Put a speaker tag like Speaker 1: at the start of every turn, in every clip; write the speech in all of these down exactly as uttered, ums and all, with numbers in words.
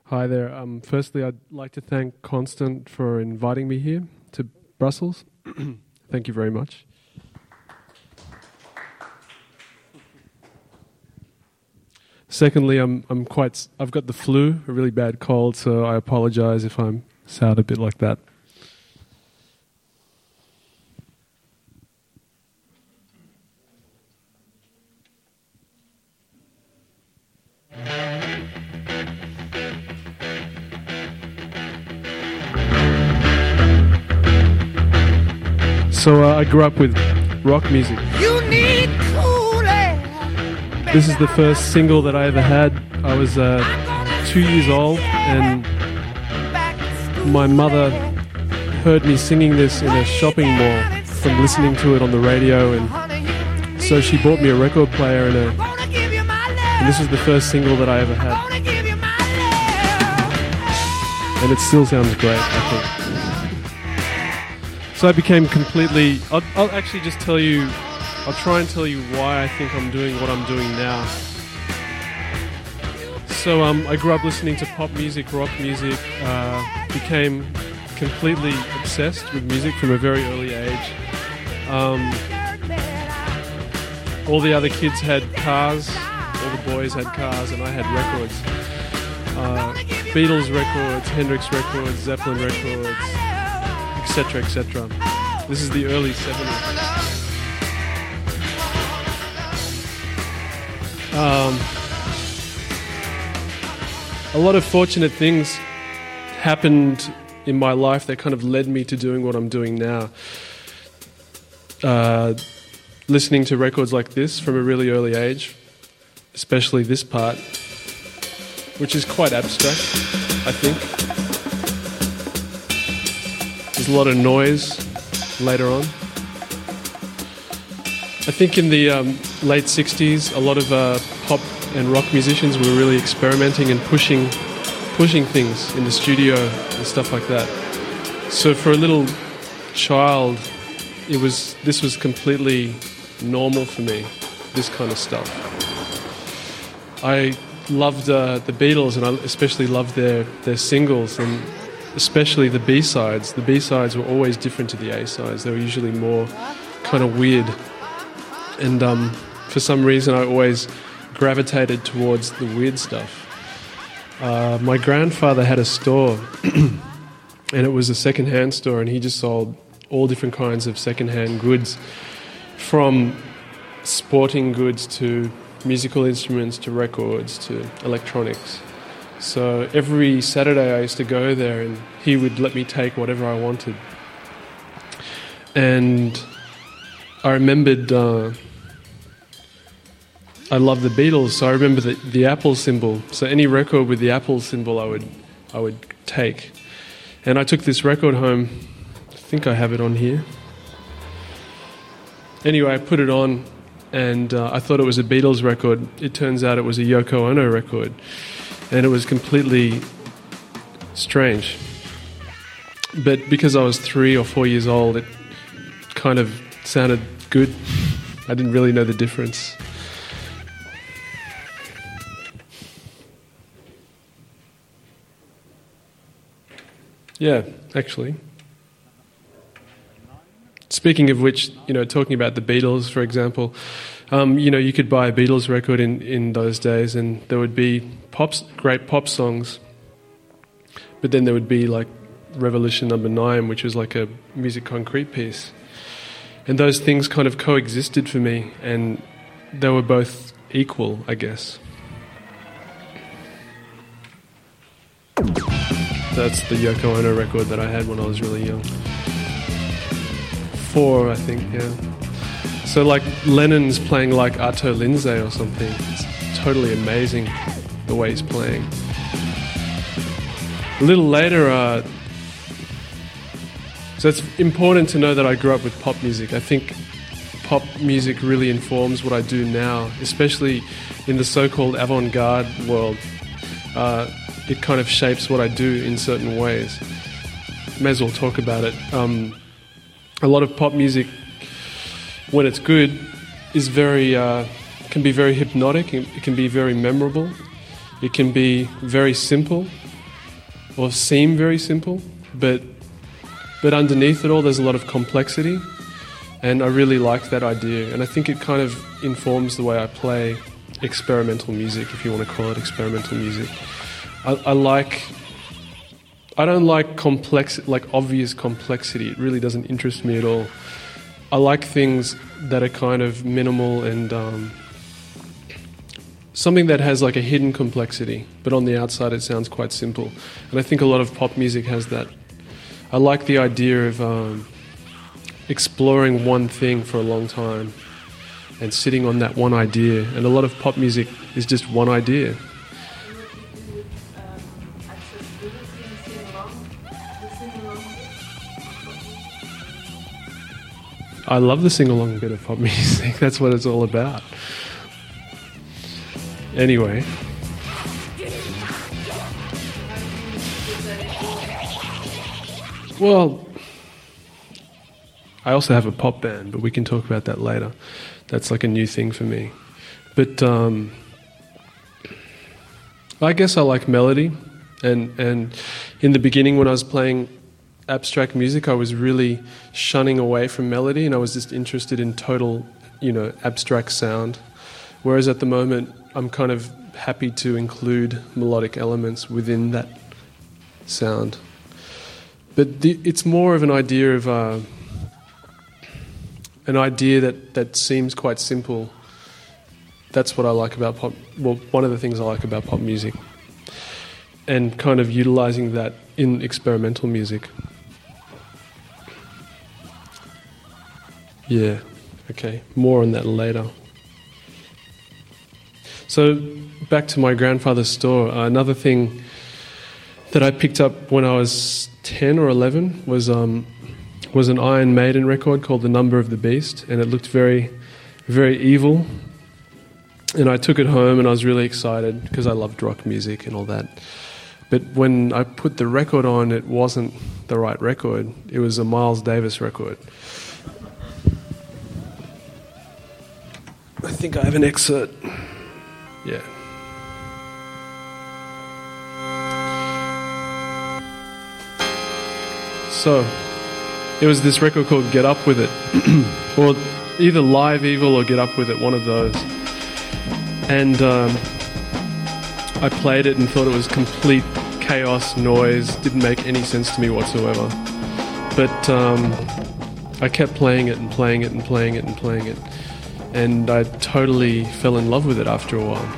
Speaker 1: Hi there. Um, firstly, I'd like to thank Constant for inviting me here to Brussels. Thank you very much. Secondly, I'm I'm quite. I've got the flu, a really bad cold, so I apologise if I sound a bit like that. So uh, I grew up with rock music.
Speaker 2: You need cool air.
Speaker 1: This is the first single that I ever had. I was uh, two years old, and my mother heard me singing this in a shopping mall from listening to it on the radio, and so she bought me a record player, and, a, and this was the first single that I ever had. And it still sounds great, I think. So I became completely... I'll, I'll actually just tell you... I'll try and tell you why I think I'm doing what I'm doing now. So um, I grew up listening to pop music, rock music, uh, became completely obsessed with music from a very early age. Um, all the other kids had cars, all the boys had cars, and I had records. Uh, Beatles records, Hendrix records, Zeppelin records, etc, et cetera. This is the early seventies. Um, a lot of fortunate things happened in my life that kind of led me to doing what I'm doing now. Uh, listening to records like this from a really early age, especially this part, which is quite abstract, I think. There's a lot of noise later on. I think in the um, late sixties, a lot of uh, pop and rock musicians were really experimenting and pushing pushing things in the studio and stuff like that. So for a little child, it was this was completely normal for me, this kind of stuff. I loved uh, the Beatles, and I especially loved their, their singles, and especially the B-sides. The B-sides were always different to the A-sides. They were usually more kind of weird. And um, for some reason, I always gravitated towards the weird stuff. Uh, my grandfather had a store, and it was a second-hand store, and he just sold all different kinds of second-hand goods, from sporting goods to musical instruments to records to electronics. So every Saturday I used to go there, and he would let me take whatever I wanted. And I remembered, uh, I love the Beatles, so I remember the, the Apple symbol. So any record with the Apple symbol I would, I would take. And I took this record home. I think I have it on here. Anyway, I put it on, and uh, I thought it was a Beatles record. It turns out it was a Yoko Ono record. And it was completely strange. But because I was three or four years old, it kind of sounded good. I didn't really know the difference. Yeah, actually. Speaking of which, you know, talking about the Beatles, for example, um, you know, you could buy a Beatles record in, in those days, and there would be pop, great pop songs, but then there would be like Revolution Number Nine, which was like a music concrete piece. And those things kind of coexisted for me, and they were both equal, I guess. That's the Yoko Ono record that I had when I was really young. Four, I think, yeah. So like Lennon's playing like Arto Lindsay or something. It's totally amazing the way he's playing. A little later, uh, so it's important to know that I grew up with pop music. I think pop music really informs what I do now, especially in the so-called avant-garde world. Uh, it kind of shapes what I do in certain ways. May as well talk about it. Um, a lot of pop music, when it's good, is very uh, can be very hypnotic. It can be very memorable. It can be very simple. or seem very simple, but but underneath it all there's a lot of complexity, and I really like that idea, and I think it kind of informs the way I play experimental music, if you want to call it experimental music. I, I like I don't like complex, like obvious complexity. It really doesn't interest me at all. I like things that are kind of minimal and um, something that has like a hidden complexity, but on the outside it sounds quite simple. And I think a lot of pop music has that. I like the idea of um, exploring one thing for a long time and sitting on that one idea. And a lot of pop music is just one idea. I love the sing-along bit of pop music. That's what it's all about. Anyway. Well, I also have a pop band, but we can talk about that later. That's like a new thing for me. But um, I guess I like melody. And, and in the beginning when I was playing abstract music, I was really shunning away from melody, and I was just interested in total, you know, abstract sound. Whereas at the moment, I'm kind of happy to include melodic elements within that sound. But the, it's more of an idea of uh, an idea that, that seems quite simple. That's what I like about pop. Well, one of the things I like about pop music, and kind of utilizing that in experimental music. Yeah, okay, more on that later. So, back to my grandfather's store, uh, another thing that I picked up when I was ten or eleven was um, was an Iron Maiden record called The Number of the Beast, and it looked very, very evil. And I took it home and I was really excited because I loved rock music and all that. But when I put the record on, it wasn't the right record. It was a Miles Davis record. I think I have an excerpt. Yeah. So, it was this record called Get Up With It. Or either Live Evil or Get Up With It, one of those. And um, I played it and thought it was complete chaos, noise, didn't make any sense to me whatsoever. But um, I kept playing it and playing it and playing it and playing it. And I totally fell in love with it after a while.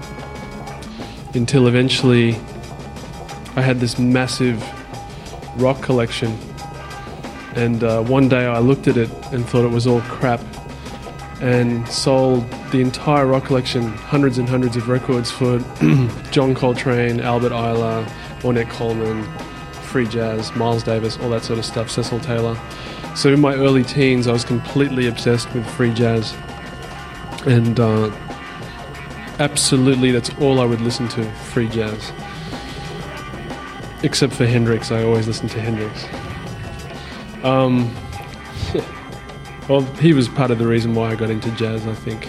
Speaker 1: Until eventually I had this massive rock collection. And uh, one day I looked at it and thought it was all crap and sold the entire rock collection, hundreds and hundreds of records for John Coltrane, Albert Ayler, Ornette Coleman, free jazz, Miles Davis, all that sort of stuff, Cecil Taylor. So in my early teens I was completely obsessed with free jazz. And uh, absolutely, that's all I would listen to, free jazz. Except for Hendrix, I always listened to Hendrix. Um, well, he was part of the reason why I got into jazz, I think.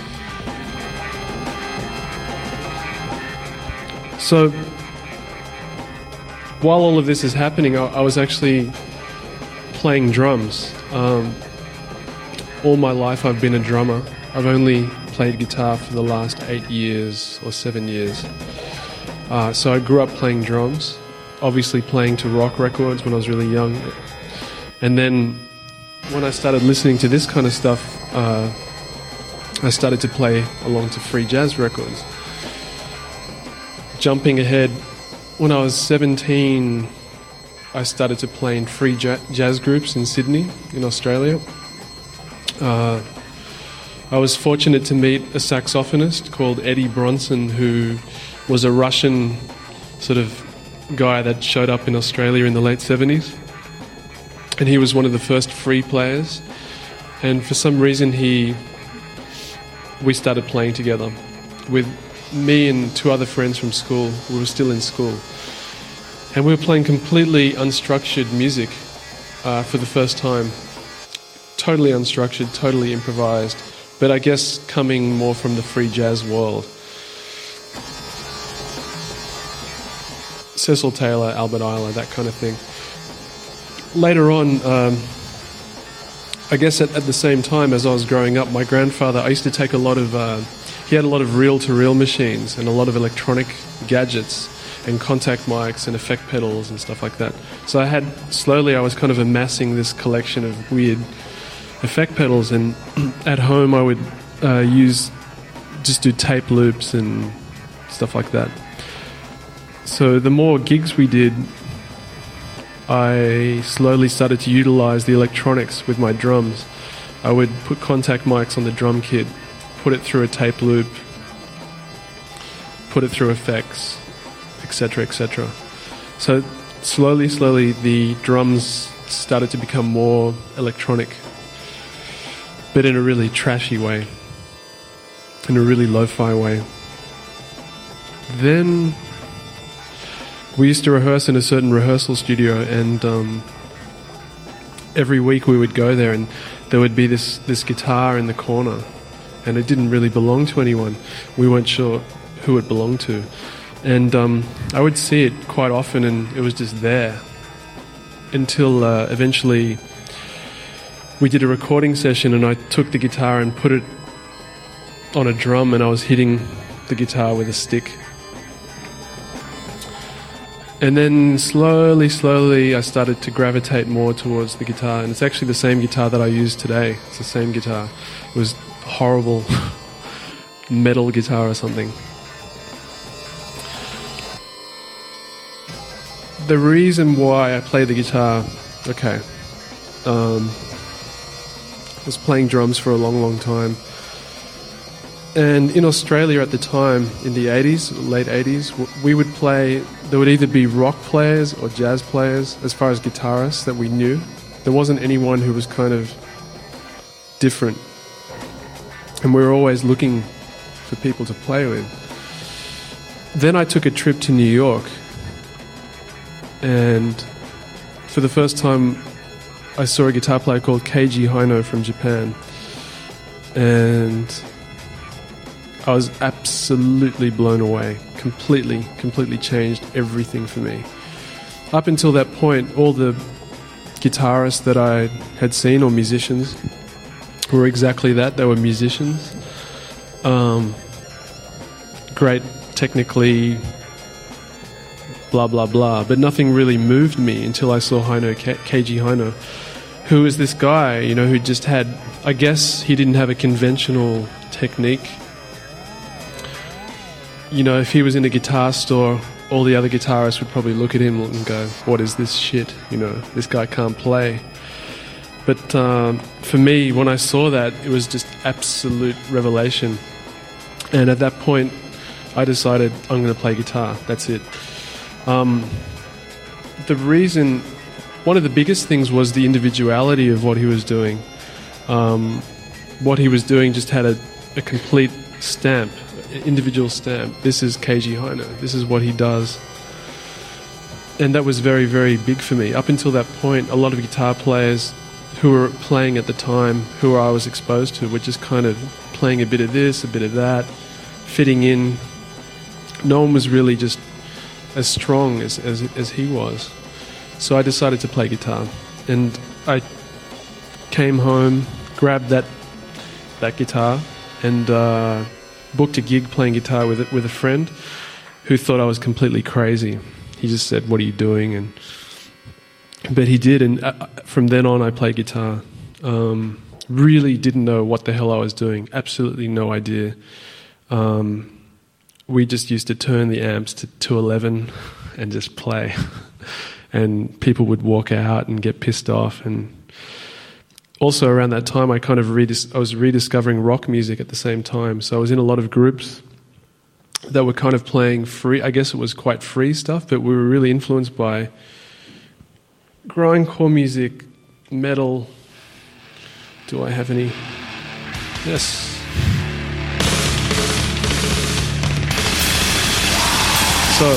Speaker 1: So, while all of this is happening, I, I was actually playing drums. Um, all my life I've been a drummer. I've only played guitar for the last eight years or seven years. Uh, so I grew up playing drums, obviously playing to rock records when I was really young. And then when I started listening to this kind of stuff, uh, I started to play along to free jazz records. Jumping ahead, when I was seventeen, I started to play in free ja- jazz groups in Sydney, in Australia. Uh, I was fortunate to meet a saxophonist called Eddie Bronson, who was a Russian sort of guy that showed up in Australia in the late seventies. And he was one of the first free players. And for some reason, he we started playing together with me and two other friends from school. We were still in school. And we were playing completely unstructured music uh, for the first time. Totally unstructured, totally improvised. But I guess coming more from the free jazz world. Cecil Taylor, Albert Ayler, that kind of thing. Later on, um, I guess at, at the same time as I was growing up, my grandfather, I used to take a lot of, uh, he had a lot of reel-to-reel machines and a lot of electronic gadgets and contact mics and effect pedals and stuff like that. So I had, slowly I was kind of amassing this collection of weird effect pedals, and at home I would uh, use, just do tape loops and stuff like that. So the more gigs we did, I slowly started to utilize the electronics with my drums. I would put contact mics on the drum kit, put it through a tape loop, put it through effects, et cetera, et cetera. So slowly, slowly, the drums started to become more electronic, but in a really trashy way, in a really lo-fi way. Then we used to rehearse in a certain rehearsal studio, and um, every week we would go there, and there would be this, this guitar in the corner, and it didn't really belong to anyone. We weren't sure who it belonged to. And um, I would see it quite often, and it was just there. Until uh, eventually we did a recording session, and I took the guitar and put it on a drum, and I was hitting the guitar with a stick. And then slowly, slowly I started to gravitate more towards the guitar, and it's actually the same guitar that I use today. It's the same guitar. It was a horrible metal guitar or something. The reason why I play the guitar, okay, um, I was playing drums for a long, long time. And in Australia at the time, in the eighties, late eighties, we would play, there would either be rock players or jazz players as far as guitarists that we knew. There wasn't anyone who was kind of different. And we were always looking for people to play with. Then I took a trip to New York. And for the first time, I saw a guitar player called Keiji Haino from Japan. And I was absolutely blown away. Completely, completely changed everything for me. Up until that point, all the guitarists that I had seen, or musicians, were exactly that. They were musicians. Um, great technically, blah, blah, blah. But nothing really moved me until I saw Haino, Keiji Haino, who was this guy, you know, who just had, I guess he didn't have a conventional technique. You know, if he was in a guitar store, all the other guitarists would probably look at him and go, what is this shit? You know, this guy can't play. But um, for me, when I saw that, it was just absolute revelation. And at that point, I decided I'm going to play guitar. That's it. Um, the reason, one of the biggest things was the individuality of what he was doing. Um, what he was doing just had a, a complete stamp, an individual stamp. This is Keiji Haino. This is what he does. And that was very, very big for me. Up until that point, a lot of guitar players who were playing at the time, who I was exposed to, were just kind of playing a bit of this, a bit of that, fitting in. No one was really just as strong as, as as he was. So I decided to play guitar. And I came home, grabbed that that guitar, and uh, booked a gig playing guitar with with a friend who thought I was completely crazy. He just said, "What are you doing?" And but he did, and uh, from then on I played guitar. Um, really didn't know what the hell I was doing. Absolutely no idea. Um, we just used to turn the amps to two eleven and just play. And people would walk out and get pissed off. And also around that time, I kind of redis- I was rediscovering rock music at the same time. So I was in a lot of groups that were kind of playing free. I guess it was quite free stuff, but we were really influenced by grindcore music, metal. Do I have any? Yes. So,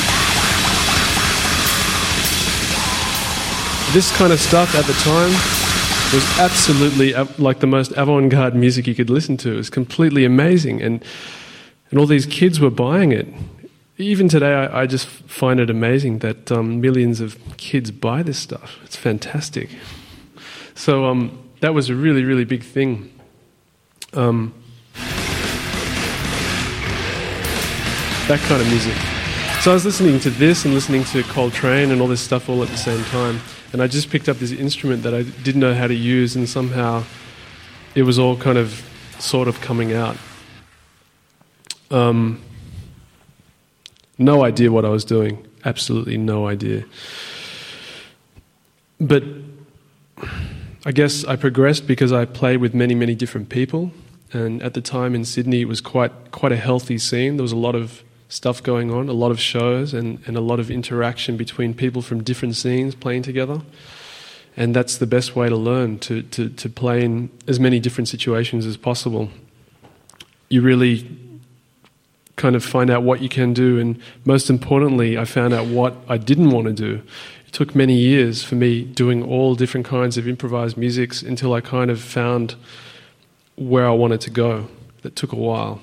Speaker 1: this kind of stuff at the time was absolutely like the most avant-garde music you could listen to. It was completely amazing, and and all these kids were buying it. even today, I, I just find it amazing that um, millions of kids buy this stuff. It's fantastic. So um, that was a really, really big thing. Um, that kind of music. So I was listening to this and listening to Coltrane and all this stuff all at the same time. And I just picked up this instrument that I didn't know how to use, and somehow it was all kind of sort of coming out. Um, no idea what I was doing. Absolutely no idea. But I guess I progressed because I played with many, many different people. And at the time in Sydney, it was quite quite a healthy scene. There was a lot of stuff going on, a lot of shows, and, and a lot of interaction between people from different scenes playing together. And that's the best way to learn, to, to, to play in as many different situations as possible. You really kind of find out what you can do, and most importantly, I found out what I didn't want to do. It took many years for me doing all different kinds of improvised musics until I kind of found where I wanted to go. That took a while.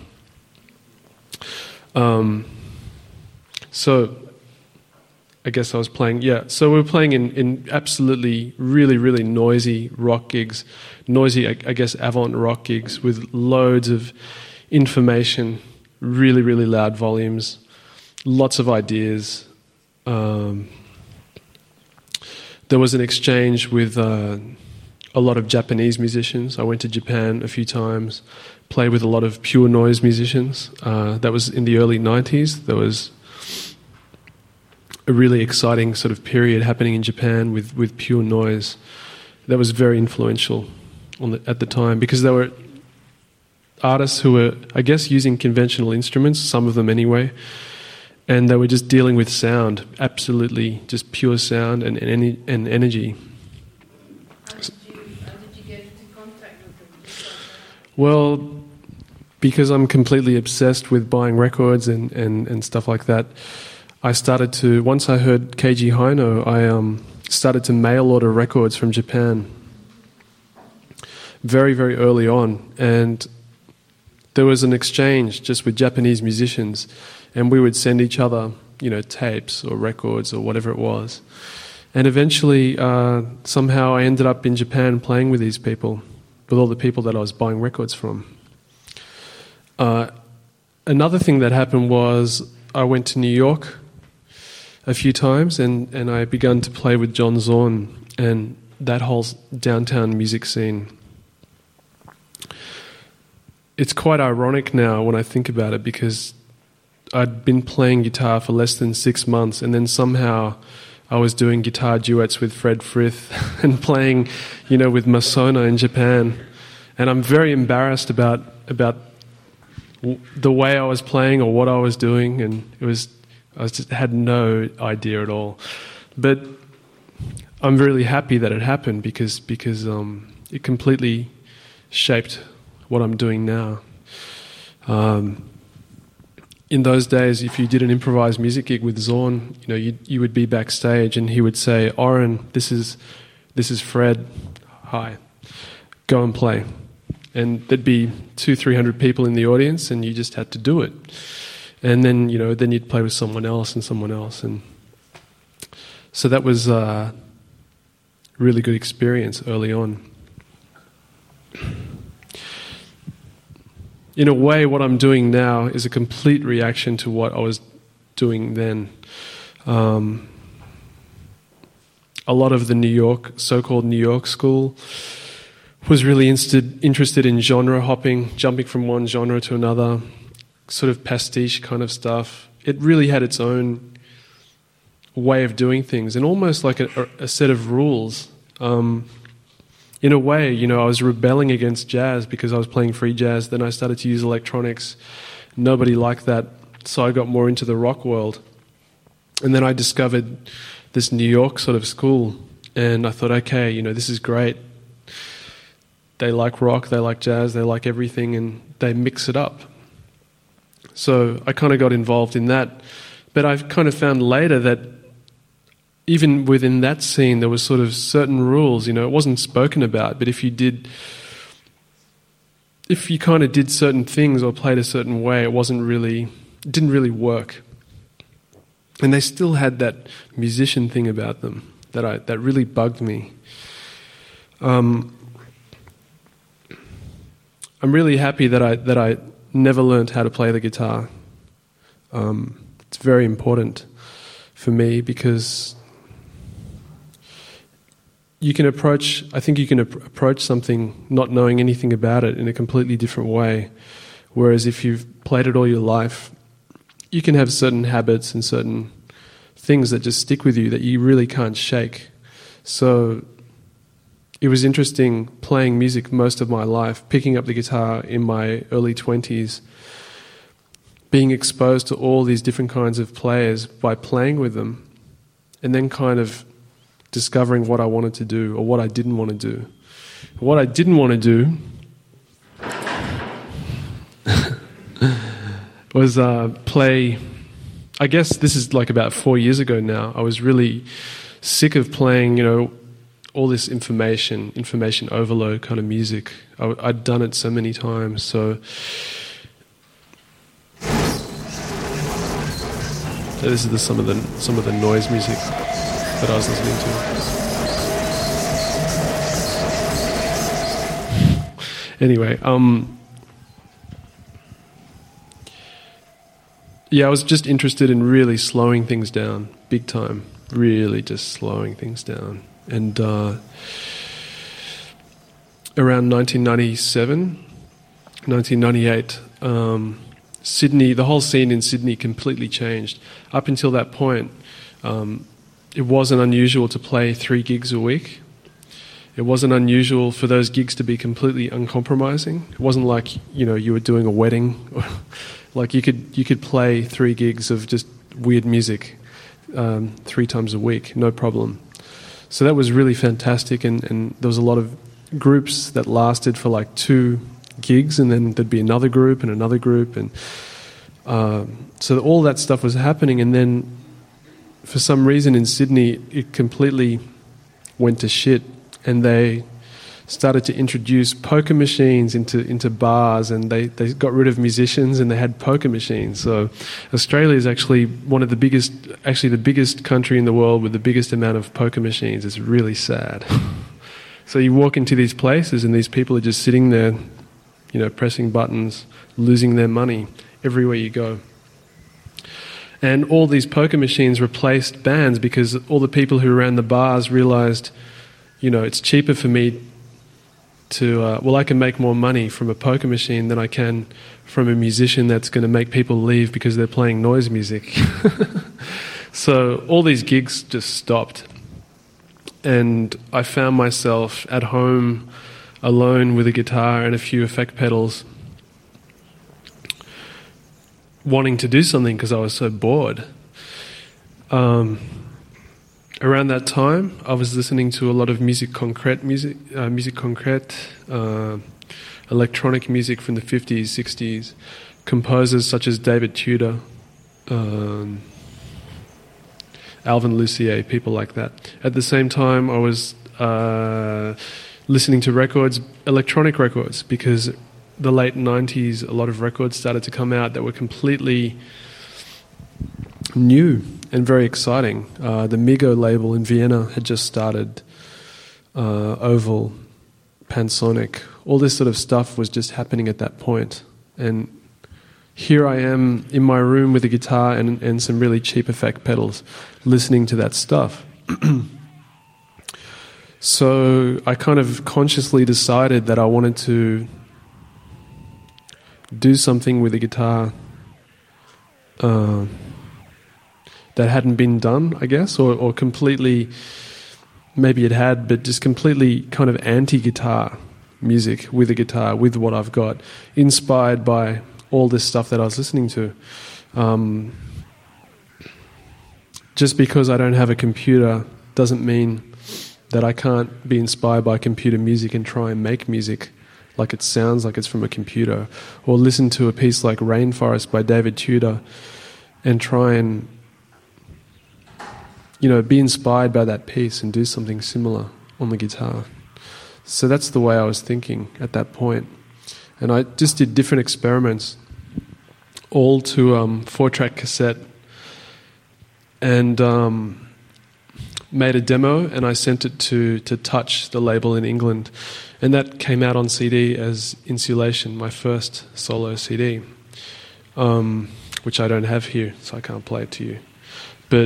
Speaker 1: Um, so I guess I was playing, yeah, so we were playing in, in absolutely really, really noisy rock gigs, noisy, I, I guess, avant rock gigs with loads of information, really, really loud volumes, lots of ideas. Um, there was an exchange with uh, a lot of Japanese musicians. I went to Japan a few times, played with a lot of pure noise musicians. Uh, that was in the early nineties. There was a really exciting sort of period happening in Japan with, with pure noise. That was very influential on the, at the time, because there were artists who were, I guess, using conventional instruments, some of them anyway, and they were just dealing with sound, absolutely just pure sound and, and, and energy.
Speaker 3: How did, you, how did you get into contact with them?
Speaker 1: Well, because I'm completely obsessed with buying records and, and, and stuff like that, I started to, once I heard Keiji Haino, I um, started to mail order records from Japan very, very early on. And there was an exchange just with Japanese musicians, and we would send each other, you know, tapes or records or whatever it was. And eventually, uh, somehow I ended up in Japan playing with these people, with all the people that I was buying records from. Uh, another thing that happened was I went to New York a few times, and, and I began to play with John Zorn and that whole downtown music scene. It's quite ironic now when I think about it, because I'd been playing guitar for less than six months, and then somehow I was doing guitar duets with Fred Frith and playing, you know, with Masona in Japan. And I'm very embarrassed about about the way I was playing or what I was doing, and it was I was just had no idea at all. But I'm really happy that it happened, because because um, it completely shaped what I'm doing now. Um, in those days, if you did an improvised music gig with Zorn, you know, you you would be backstage, and he would say, "Oren, this is this is Fred. Hi, go and play." And there'd be two, three hundred people in the audience, and you just had to do it. And then, you know, then you'd play with someone else and someone else, and so that was a really good experience early on. In a way, what I'm doing now is a complete reaction to what I was doing then. Um, a lot of the New York, so-called New York school, was really interested, interested in genre hopping, jumping from one genre to another, sort of pastiche kind of stuff. It really had its own way of doing things, and almost like a, a set of rules. Um, in a way, you know, I was rebelling against jazz because I was playing free jazz. Then I started to use electronics. Nobody liked that, so I got more into the rock world. And then I discovered this New York sort of school, and I thought, okay, you know, this is great. They like rock, they like jazz, they like everything, and they mix it up. So I kind of got involved in that. But I kind of found later that even within that scene, there was sort of certain rules. You know, it wasn't spoken about, but if you did, if you kind of did certain things or played a certain way, it wasn't really, it didn't really work. And they still had that musician thing about them that I that really bugged me. Um, I'm really happy that I that I never learned how to play the guitar. Um, it's very important for me because you can approach. I think you can ap- approach something not knowing anything about it in a completely different way. Whereas if you've played it all your life, you can have certain habits and certain things that just stick with you that you really can't shake. So it was interesting playing music most of my life, picking up the guitar in my early twenties, being exposed to all these different kinds of players by playing with them, and then kind of discovering what I wanted to do or what I didn't want to do. What I didn't want to do was uh, play. I guess this is like about four years ago now. I was really sick of playing, you know, all this information, information overload kind of music. I, I'd done it so many times. So, so this is the, some of the some of the noise music that I was listening to. Anyway, um. Yeah, I was just interested in really slowing things down, big time. Really just slowing things down. And uh, around nineteen ninety-seven, nineteen ninety-eight, um, Sydney, the whole scene in Sydney completely changed. Up until that point, um, it wasn't unusual to play three gigs a week. It wasn't unusual for those gigs to be completely uncompromising. It wasn't like, you know, you were doing a wedding. Like you could you could play three gigs of just weird music um, three times a week, no problem. So that was really fantastic, and, and there was a lot of groups that lasted for like two gigs, and then there'd be another group and another group, and uh, so all that stuff was happening. And then for some reason in Sydney, it completely went to shit, and they started to introduce poker machines into into bars, and they, they got rid of musicians and they had poker machines. So Australia is actually one of the biggest, actually the biggest country in the world with the biggest amount of poker machines. It's really sad. So you walk into these places and these people are just sitting there, you know, pressing buttons, losing their money everywhere you go. And all these poker machines replaced bands because all the people who ran the bars realized, you know, it's cheaper for me to, uh, well, I can make more money from a poker machine than I can from a musician that's going to make people leave because they're playing noise music. So all these gigs just stopped. And I found myself at home alone with a guitar and a few effect pedals, wanting to do something because I was so bored. Um, around that time, I was listening to a lot of musique concrète music, uh, musique concrète, uh, electronic music from the fifties, sixties, composers such as David Tudor, um, Alvin Lucier, people like that. At the same time, I was uh, listening to records, electronic records, because the late nineties, a lot of records started to come out that were completely new and very exciting. Uh, the Migo label in Vienna had just started, uh, Oval, Pansonic, all this sort of stuff was just happening at that point. And here I am in my room with a guitar and, and some really cheap effect pedals, listening to that stuff. So I kind of consciously decided that I wanted to do something with a guitar uh, that hadn't been done, I guess, or, or completely, maybe it had, but just completely kind of anti-guitar music with a guitar, with what I've got, inspired by all this stuff that I was listening to. Um, just because I don't have a computer doesn't mean that I can't be inspired by computer music and try and make music like it sounds like it's from a computer, or listen to a piece like Rainforest by David Tudor and try and, you know, be inspired by that piece and do something similar on the guitar. So that's the way I was thinking at that point. And I just did different experiments, all to um, four-track cassette. and um, made a demo, and I sent it to, to Touch, the label in England. And that came out on C D as Insulation, my first solo C D, um, which I don't have here, so I can't play it to you. But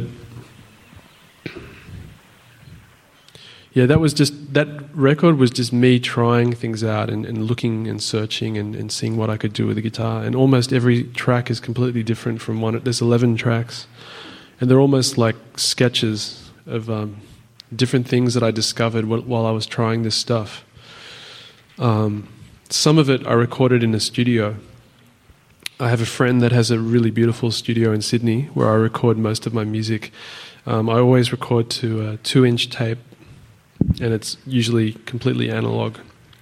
Speaker 1: yeah, that was just, that record was just me trying things out and, and looking and searching and, and seeing what I could do with the guitar. And almost every track is completely different from one. There's eleven tracks, and they're almost like sketches of um, different things that I discovered while I was trying this stuff. Um, some of it I recorded in a studio. I have a friend that has a really beautiful studio in Sydney where I record most of my music. Um, I always record to a two-inch tape, and it's usually completely analog.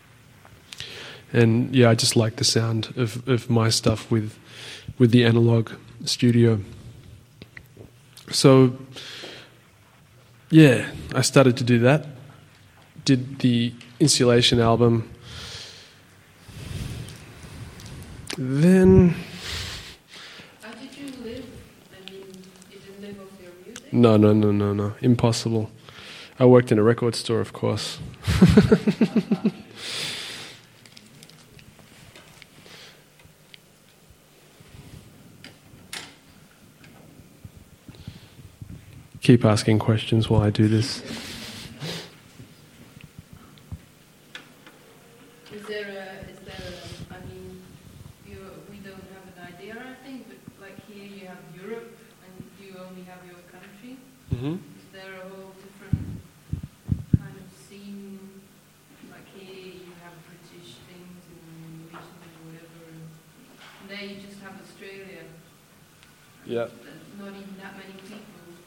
Speaker 1: And yeah, I just like the sound of, of my stuff with with the analog studio. So yeah, I started to do that. Did the Insulation album. Then...
Speaker 3: How did you live? I mean, you didn't live off your music?
Speaker 1: No, no, no, no, no. Impossible. I worked in a record store, of course. Keep asking questions while I do this.
Speaker 3: Is there a, is there a, I mean, you, we don't have an idea, I think, but like here you have Europe and you only have your country.
Speaker 1: Mm-hmm.
Speaker 3: Is there a whole different kind of scene? Like here you have British things and Norwegian and whatever, and there you just have Australia.
Speaker 1: Yeah.
Speaker 3: Not even that many people.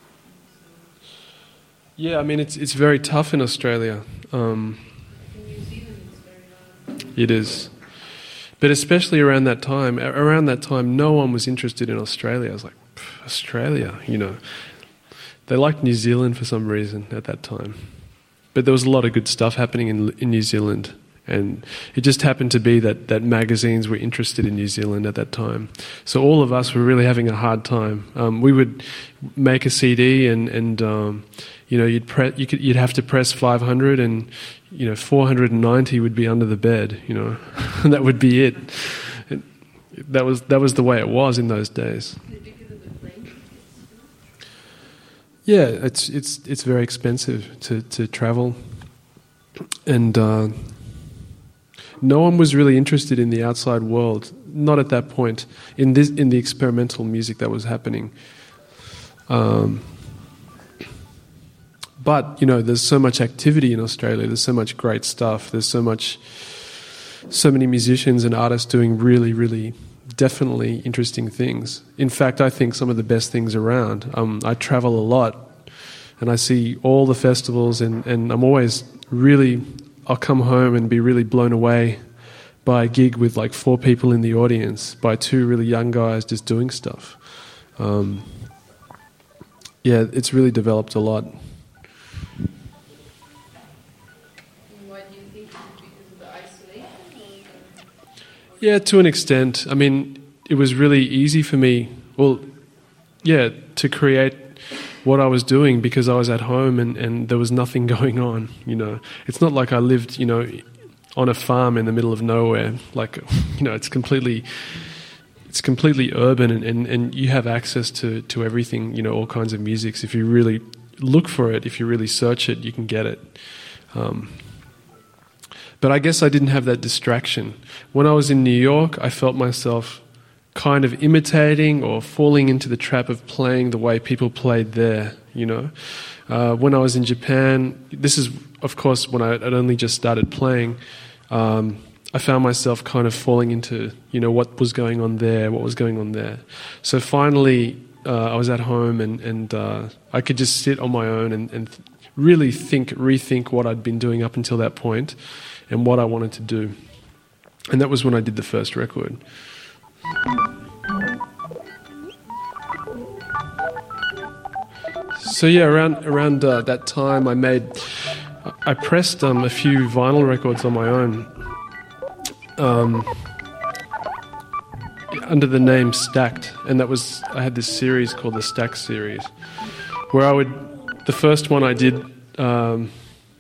Speaker 1: Yeah, I mean, it's it's very tough in Australia. Um,
Speaker 3: In New Zealand it's very hard.
Speaker 1: it is. But especially around that time, a- around that time, no one was interested in Australia. I was like, Australia, you know. They liked New Zealand for some reason at that time. But there was a lot of good stuff happening in in New Zealand. And it just happened to be that, that magazines were interested in New Zealand at that time. So all of us were really having a hard time. Um, we would make a C D and, and um, you know, you'd pre- you could you'd have to press five hundred, and you know four hundred ninety would be under the bed, you know, and that would be it. it. That was that was the way it was in those days. Yeah, it's it's it's very expensive to, to travel, and uh, no one was really interested in the outside world. Not at that point in this in the experimental music that was happening. Um, But, you know, there's so much activity in Australia. There's so much great stuff. There's so much, so many musicians and artists doing really, really, definitely interesting things. In fact, I think some of the best things around. Um, I travel a lot, and I see all the festivals, and, and I'm always really, I'll come home and be really blown away by a gig with like four people in the audience, by two really young guys just doing stuff. Um, yeah, it's really developed a lot. Yeah, to an extent. I mean, it was really easy for me, well, yeah, to create what I was doing because I was at home and, and there was nothing going on, you know. It's not like I lived, you know, on a farm in the middle of nowhere. Like, you know, it's completely it's completely urban and, and, and you have access to, to everything, you know, all kinds of musics. If you really look for it, if you really search it, you can get it. Um But I guess I didn't have that distraction. When I was in New York, I felt myself kind of imitating or falling into the trap of playing the way people played there, you know. Uh, when I was in Japan, this is, of course, when I had only just started playing, um, I found myself kind of falling into, you know, what was going on there, what was going on there. So finally, uh, I was at home and, and uh, I could just sit on my own and, and really think, rethink what I'd been doing up until that point and what I wanted to do. And that was when I did the first record. So yeah, around around uh, that time I made, I pressed um, a few vinyl records on my own. Um, under the name Stacked, and that was I had this series called the Stacked series, where I would the first one I did. Um,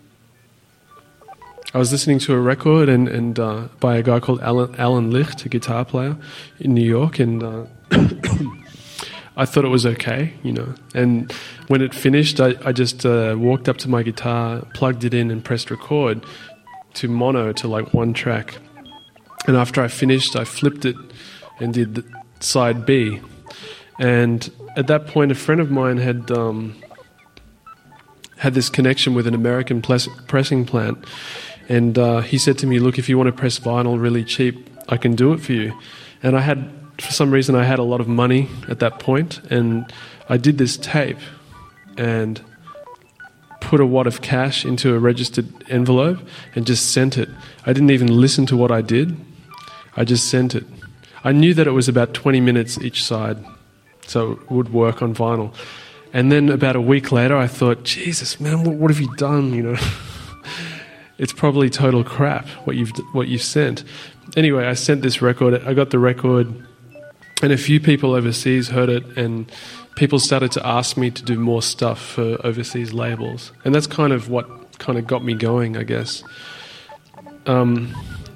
Speaker 1: I was listening to a record and and uh, by a guy called Alan, Alan Licht, a guitar player in New York, and uh, I thought it was okay, you know. And when it finished, I, I just uh, walked up to my guitar, plugged it in, and pressed record to mono to like one track. And after I finished, I flipped it and did the side B. And at that point, a friend of mine had um, had this connection with an American ples- pressing plant. And uh, he said to me, look, if you want to press vinyl really cheap, I can do it for you. And I had, for some reason, I had a lot of money at that point, and I did this tape and put a wad of cash into a registered envelope and just sent it. I didn't even listen to what I did. I just sent it. I knew that it was about twenty minutes each side, so it would work on vinyl. And then about a week later, I thought, Jesus, man, what, what have you done, you know? It's probably total crap what you've what you've sent. Anyway, I sent this record. I got the record, and a few people overseas heard it, and people started to ask me to do more stuff for overseas labels, and that's kind of what kind of got me going, I guess. Um,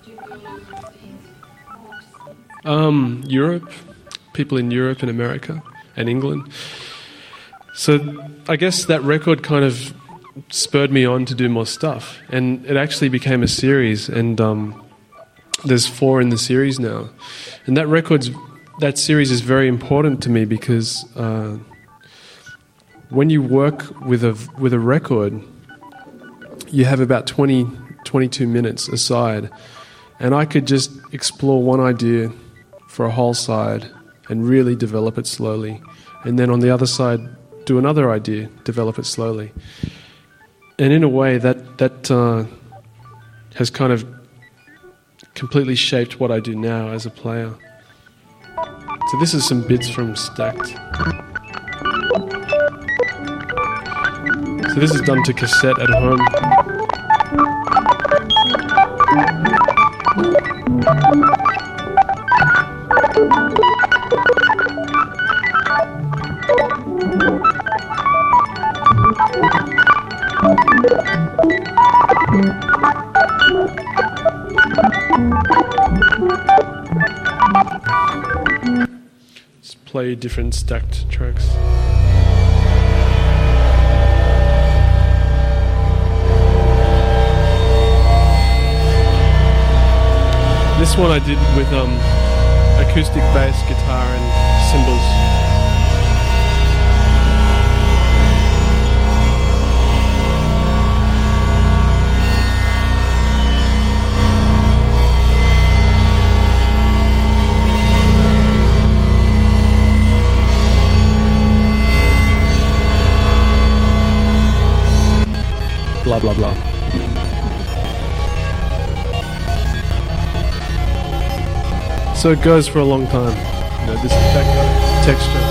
Speaker 1: um, Europe, people in Europe and America and England. So I guess that record kind of spurred me on to do more stuff, and it actually became a series, and um, there's four in the series now. And that record's that series is very important to me because uh, when you work with a with a record, you have about twenty, twenty-two minutes aside, and I could just explore one idea for a whole side and really develop it slowly, and then on the other side do another idea, develop it slowly. And in a way, that that uh, has kind of completely shaped what I do now as a player. So this is some bits from Stacked. So this is done to cassette at home. Let's play different Stacked tracks. This one I did with um, acoustic bass, guitar and cymbals. Blah, blah, blah. So it goes for a long time. You know, this that kind of texture.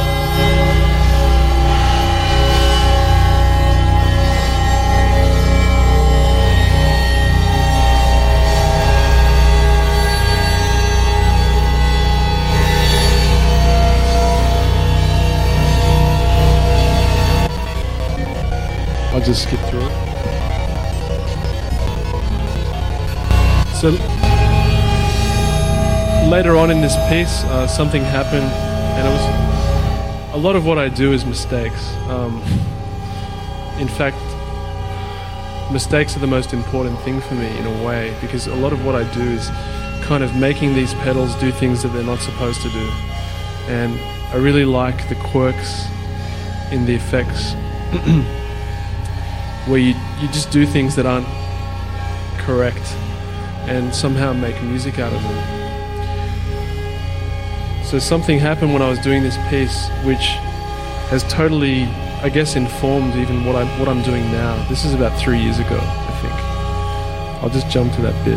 Speaker 1: I'll just skip through it. So later on in this piece, uh, something happened, and it was a lot of what I do is mistakes. Um, in fact, mistakes are the most important thing for me in a way, because a lot of what I do is kind of making these pedals do things that they're not supposed to do. And I really like the quirks in the effects where you, you just do things that aren't correct and somehow make music out of them. So something happened when I was doing this piece which has totally, I guess, informed even what, I, what I'm doing now. This is about three years ago, I think. I'll just jump to that bit.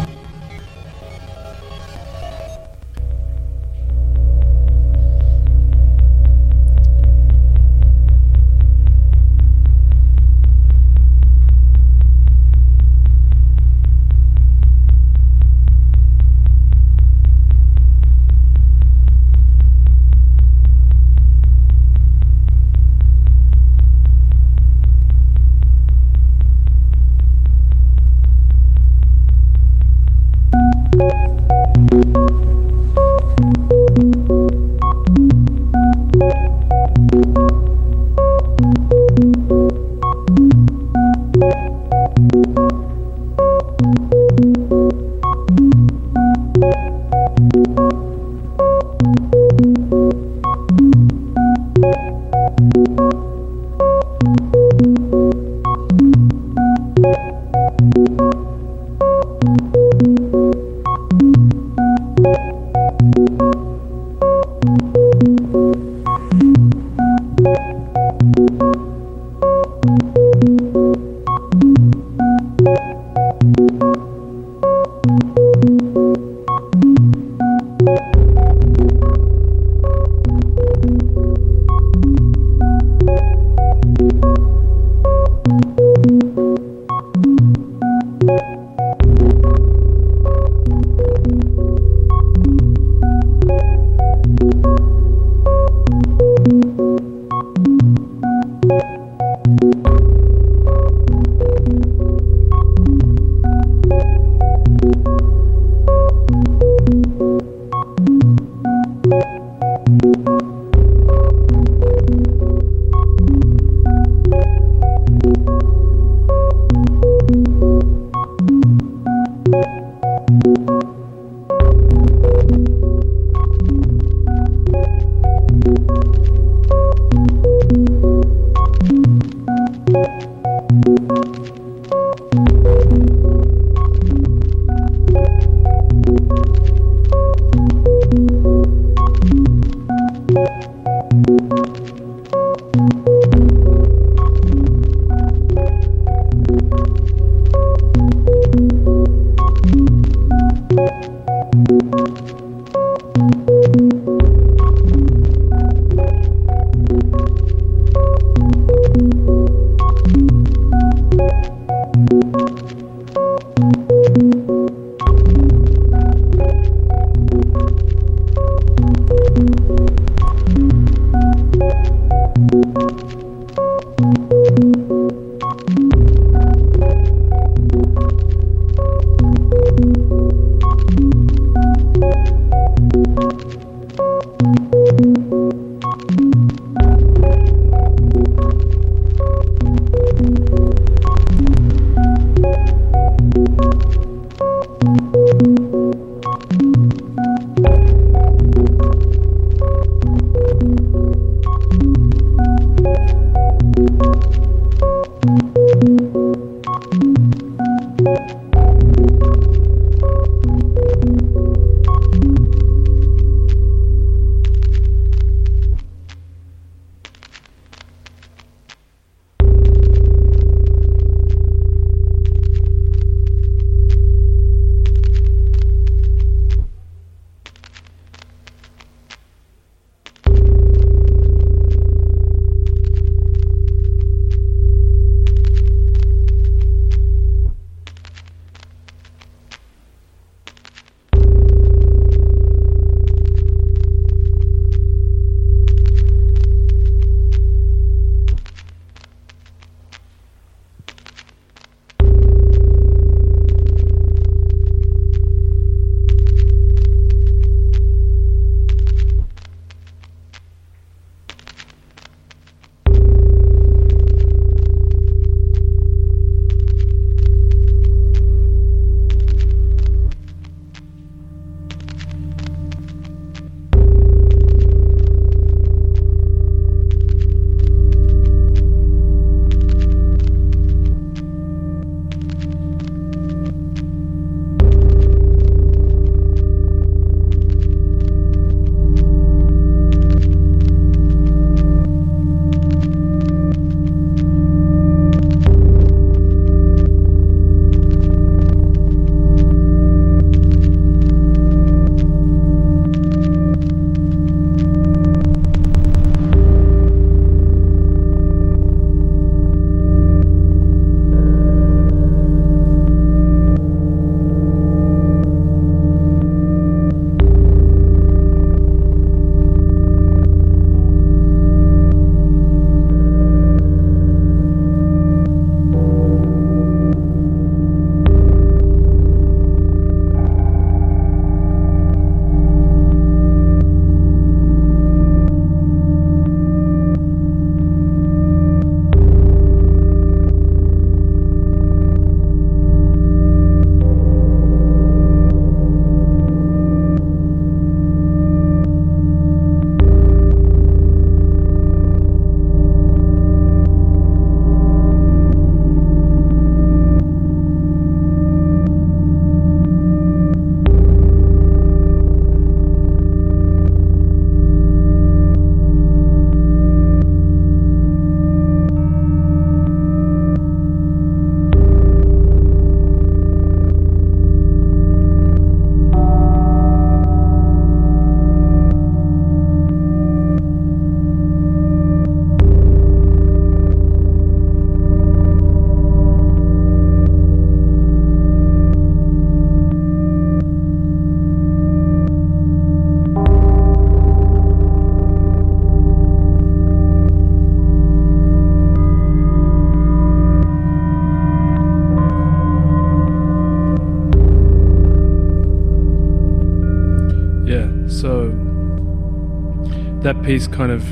Speaker 1: that piece kind of,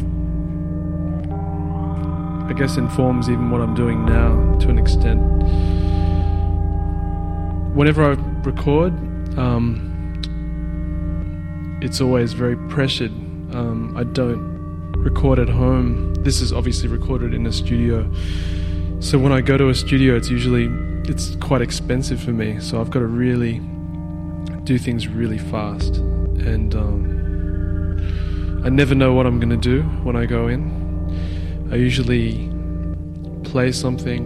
Speaker 1: I guess, informs even what I'm doing now to an extent. Whenever I record, um, it's always very pressured. Um, I don't record at home. This is obviously recorded in a studio. So when I go to a studio, it's usually, it's quite expensive for me. So I've got to really do things really fast. And um, I never know what I'm going to do when I go in. I usually play something,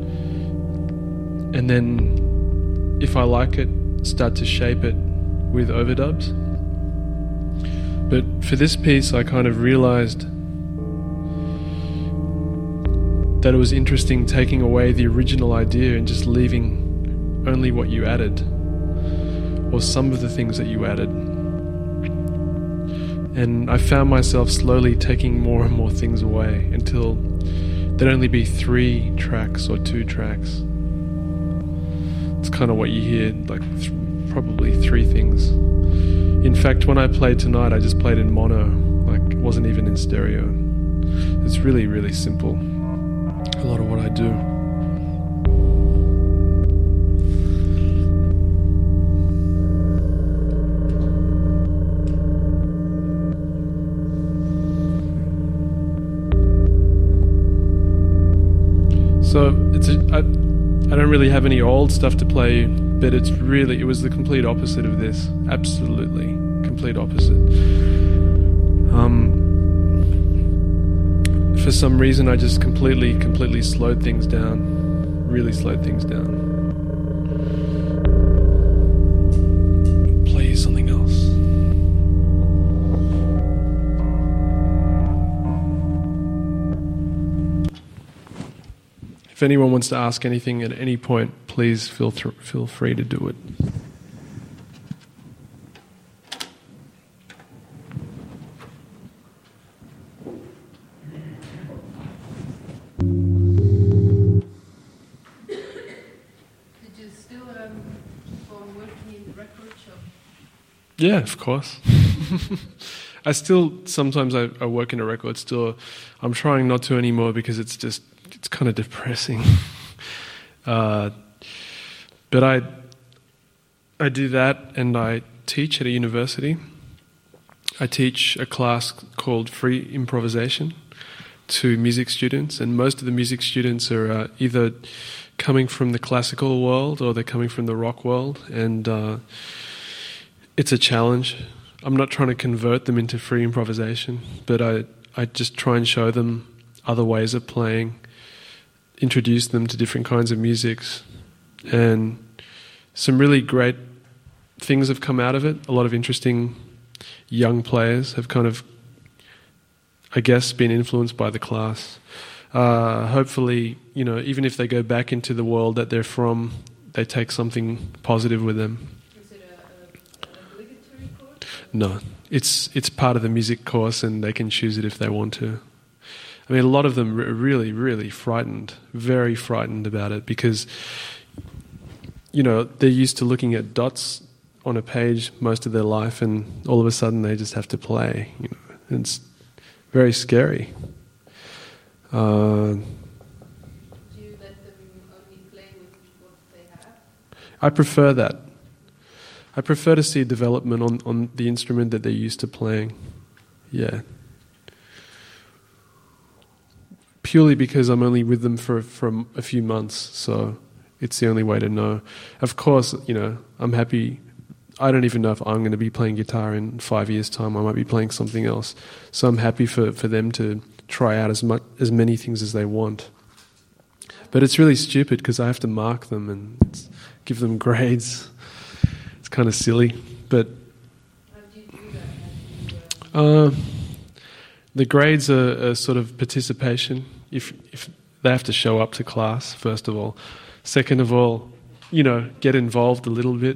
Speaker 1: and then if I like it, start to shape it with overdubs. But for this piece, I kind of realized that it was interesting taking away the original idea and just leaving only what you added, or some of the things that you added. And I found myself slowly taking more and more things away until there'd only be three tracks or two tracks. It's kind of what you hear, like th- probably three things. In fact, when I played tonight, I just played in mono, like it wasn't even in stereo. It's really, really simple, a lot of what I do. So it's a, I, I don't really have any old stuff to play, but it's really, it was the complete opposite of this. Absolutely, complete opposite. Um, for some reason, I just completely, completely slowed things down. Really slowed things down. Play something else. If anyone wants to ask anything at any point, please feel th- feel free to do it.
Speaker 3: Did you still um, keep on working in the record shop?
Speaker 1: Yeah, of course. I still, sometimes I, I work in a record store. I'm trying not to anymore because it's just, it's kind of depressing. uh, but I I do that, and I teach at a university. I teach a class called Free Improvisation to music students, and most of the music students are uh, either coming from the classical world or they're coming from the rock world, and uh, it's a challenge. I'm not trying to convert them into free improvisation, but I, I just try and show them other ways of playing, introduce them to different kinds of musics, and some really great things have come out of it. A lot of interesting young players have kind of, I guess, been influenced by the class. Uh, hopefully, you know, even if they go back into the world that they're from, they take something positive with them.
Speaker 3: Is it a, a, an obligatory course?
Speaker 1: No, it's it's part of the music course, and they can choose it if they want to. I mean, a lot of them are really, really frightened, very frightened about it, because, you know, they're used to looking at dots on a page most of their life, and all of a sudden they just have to play. You know, it's very scary. Uh,
Speaker 3: Do you let them only play with what they have?
Speaker 1: I prefer that. I prefer to see development on, on the instrument that they're used to playing. Yeah. Purely because I'm only with them for, for a few months, so it's the only way to know. Of course, you know, I'm happy. I don't even know if I'm going to be playing guitar in five years' time. I might be playing something else. So I'm happy for, for them to try out as much as many things as they want. But it's really stupid because I have to mark them and give them grades. It's kind of silly, but
Speaker 3: How do you do that? How do you, uh,
Speaker 1: uh, the grades are, are sort of participation. If if they have to show up to class, first of all. Second of all, you know, get involved a little bit.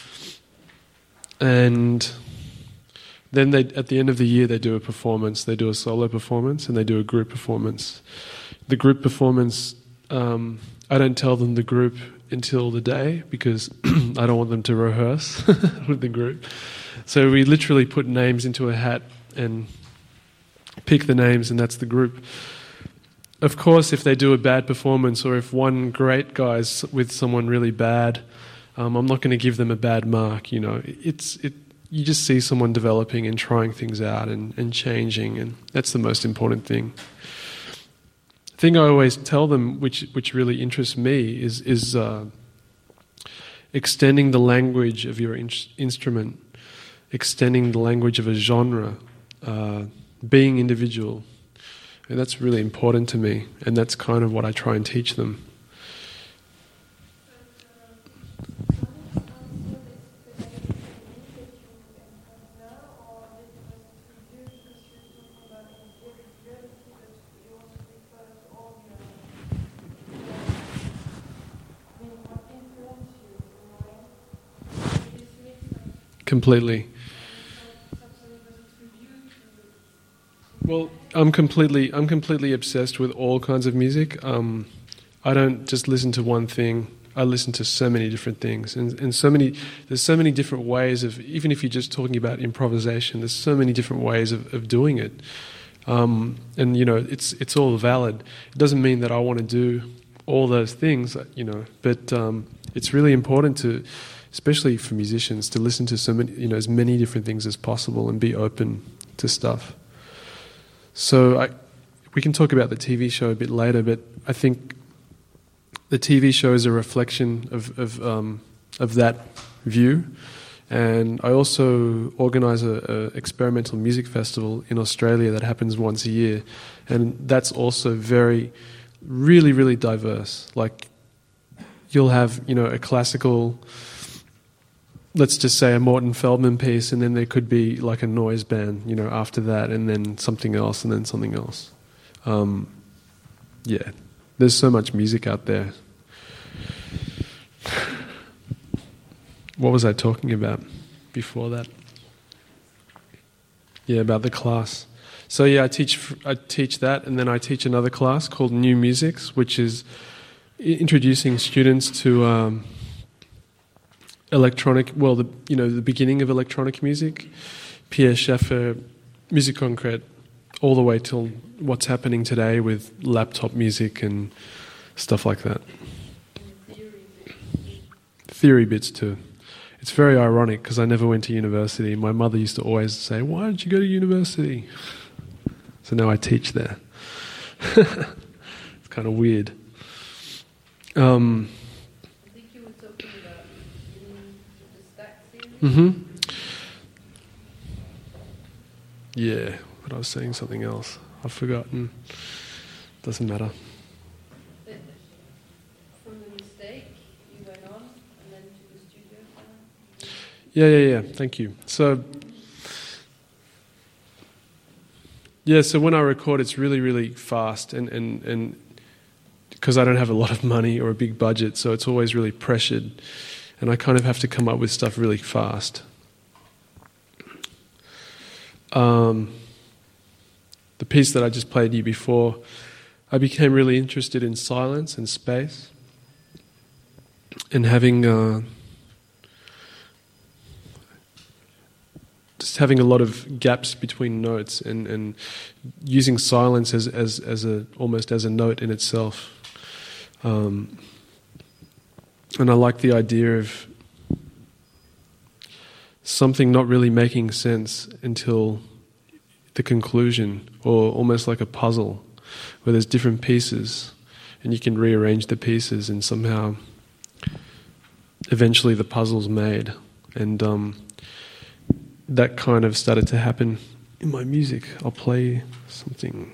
Speaker 1: And then they, at the end of the year, they do a performance. They do a solo performance and they do a group performance. The group performance, um, I don't tell them the group until the day because I don't want them to rehearse with the group. So we literally put names into a hat and pick the names, and that's the group. Of course, if they do a bad performance, or if one great guy's with someone really bad, um, I'm not going to give them a bad mark. You know, it's it. You just see someone developing and trying things out and, and changing, and that's the most important thing. The thing I always tell them, which which really interests me, is is uh, extending the language of your in- instrument, extending the language of a genre, uh, being individual. And that's really important to me, and that's kind of what I try and teach them. Completely. Well, I'm completely, I'm completely obsessed with all kinds of music. Um, I don't just listen to one thing. I listen to so many different things, and, and so many. There's so many different ways of. Even if you're just talking about improvisation, there's so many different ways of, of doing it. Um, and you know, it's it's all valid. It doesn't mean that I want to do all those things, you know. But um, it's really important to, especially for musicians, to listen to so many, you know, as many different things as possible and be open to stuff. So I, we can talk about the T V show a bit later, but I think the T V show is a reflection of of, um, of that view. And I also organise a, a experimental music festival in Australia that happens once a year, and that's also very, really, really diverse. Like, you'll have, you know, a classical, let's just say a Morton Feldman piece, and then there could be like a noise band, you know, after that, and then something else, and then something else. Um, yeah, there's so much music out there. What was I talking about before that? Yeah, about the class. So yeah, I teach I teach that, and then I teach another class called New Musics, which is introducing students to um, electronic. Well, the you know the beginning of electronic music, Pierre Schaeffer, musique concrète, all the way till what's happening today with laptop music and stuff like that. Theory bits too. It's very ironic because I never went to university. My mother used to always say, "Why did you go to university?" So now I teach there. It's kind of weird. Um,
Speaker 3: I think you were talking about the stack theory.
Speaker 1: Mm-hmm. Yeah, but I was saying something else. I've forgotten. Doesn't matter.
Speaker 3: From the mistake, you went on and then to the studio time?
Speaker 1: Yeah, yeah, yeah. Thank you. So, yeah, so when I record, it's really, really fast, and and and because I don't have a lot of money or a big budget, so it's always really pressured, and I kind of have to come up with stuff really fast. Um, the piece that I just played you before, I became really interested in silence and space, and having uh, just having a lot of gaps between notes, and, and using silence as as as a almost as a note in itself. Um, and I like the idea of something not really making sense until the conclusion, or almost like a puzzle where there's different pieces and you can rearrange the pieces and somehow eventually the puzzle's made. And um, that kind of started to happen in my music. I'll play something.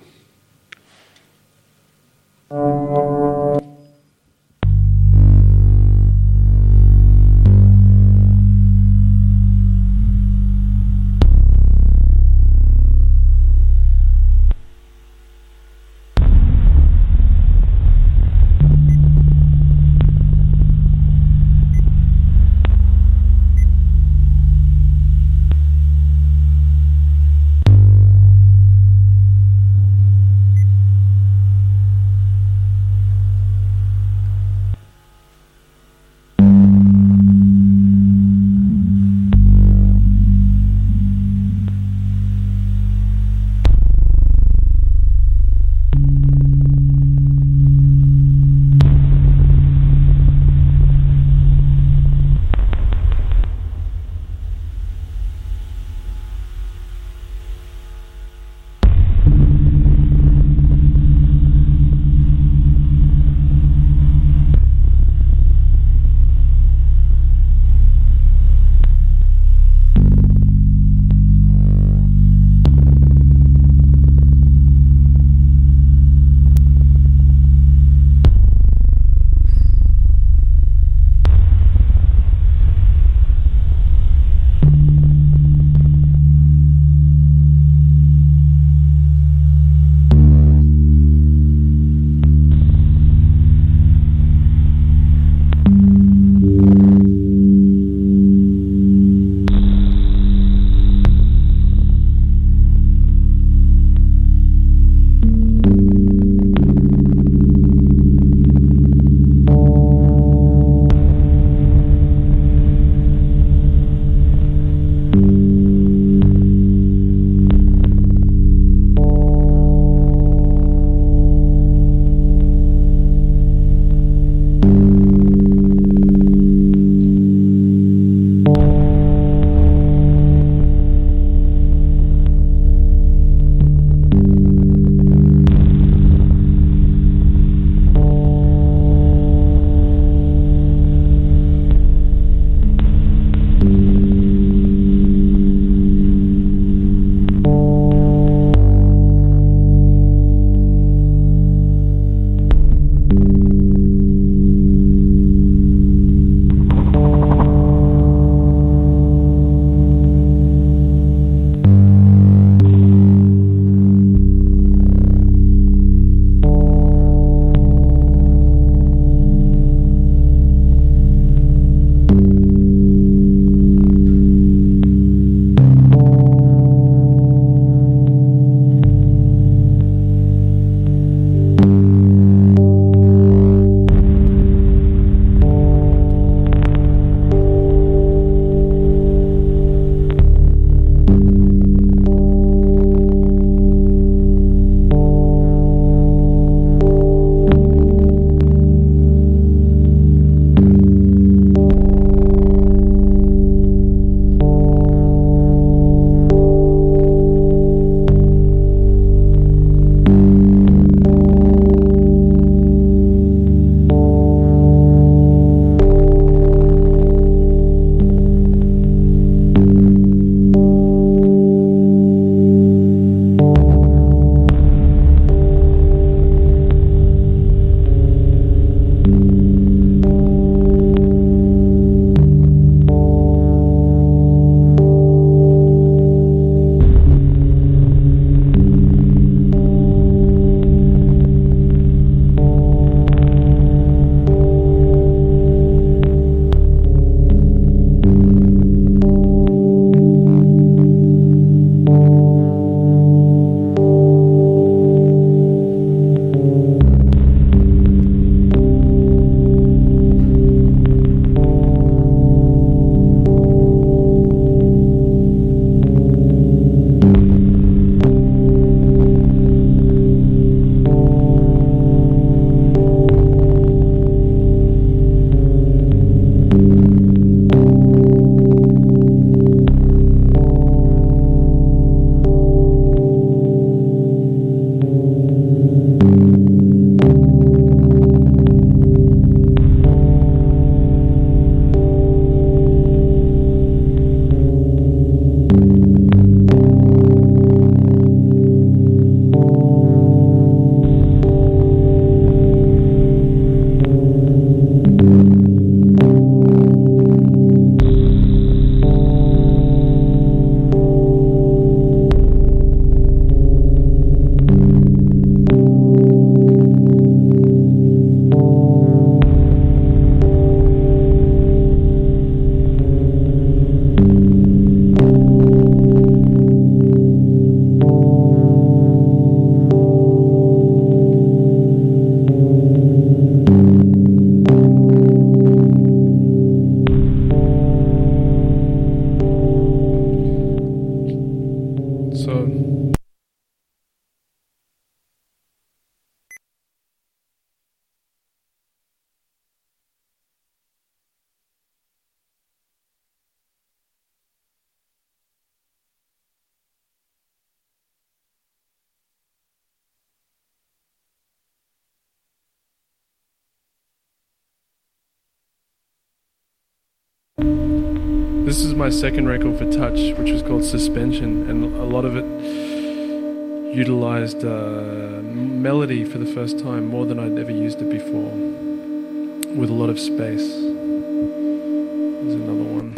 Speaker 1: This is my second record for Touch, which was called Suspension, and a lot of it utilized uh, melody for the first time, more than I'd ever used it before, with a lot of space. There's another one.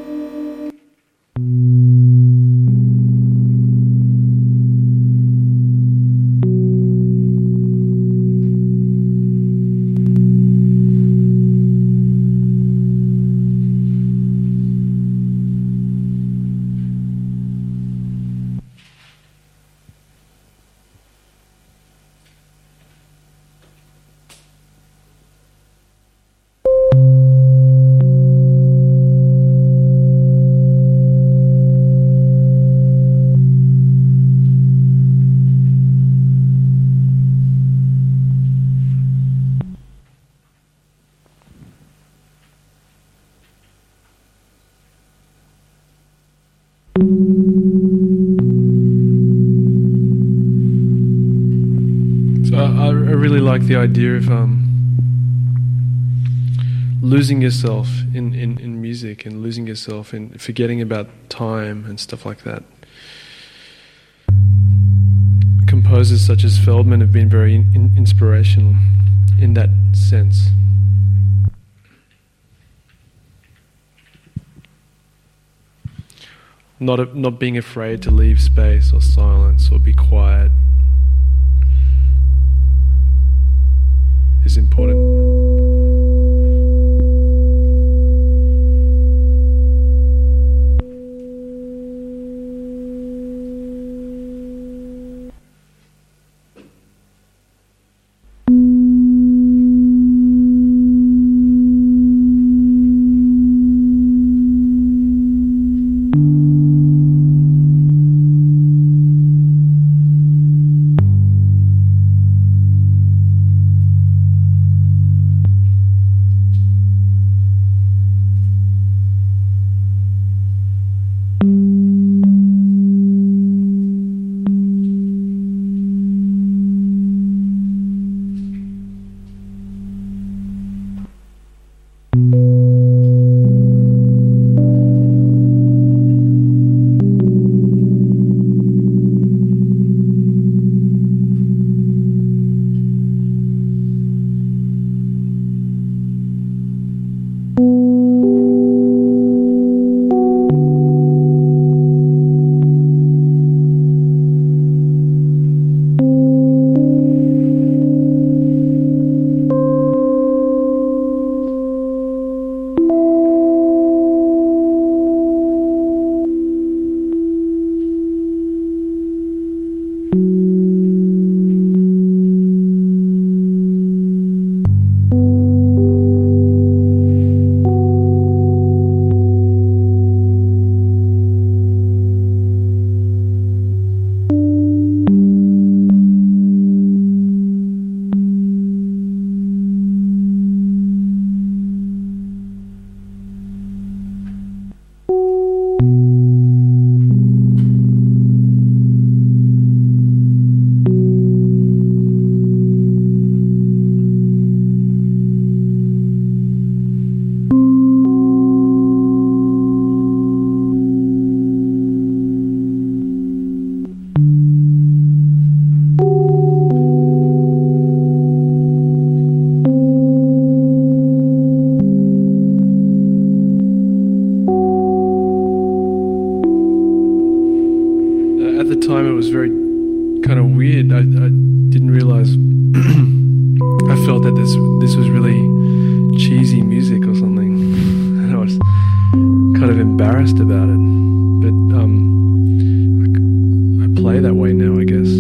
Speaker 1: So I, I really like the idea of um, losing yourself in, in, in music and losing yourself in forgetting about time and stuff like that. Composers such as Feldman have been very in, in, inspirational in that sense. Not a, not being afraid to leave space or silence or be quiet is important. Time it was very kind of weird. I, I didn't realize I felt that this this was really cheesy music or something, and I was kind of embarrassed about it. But um, I, I play that way now, I guess.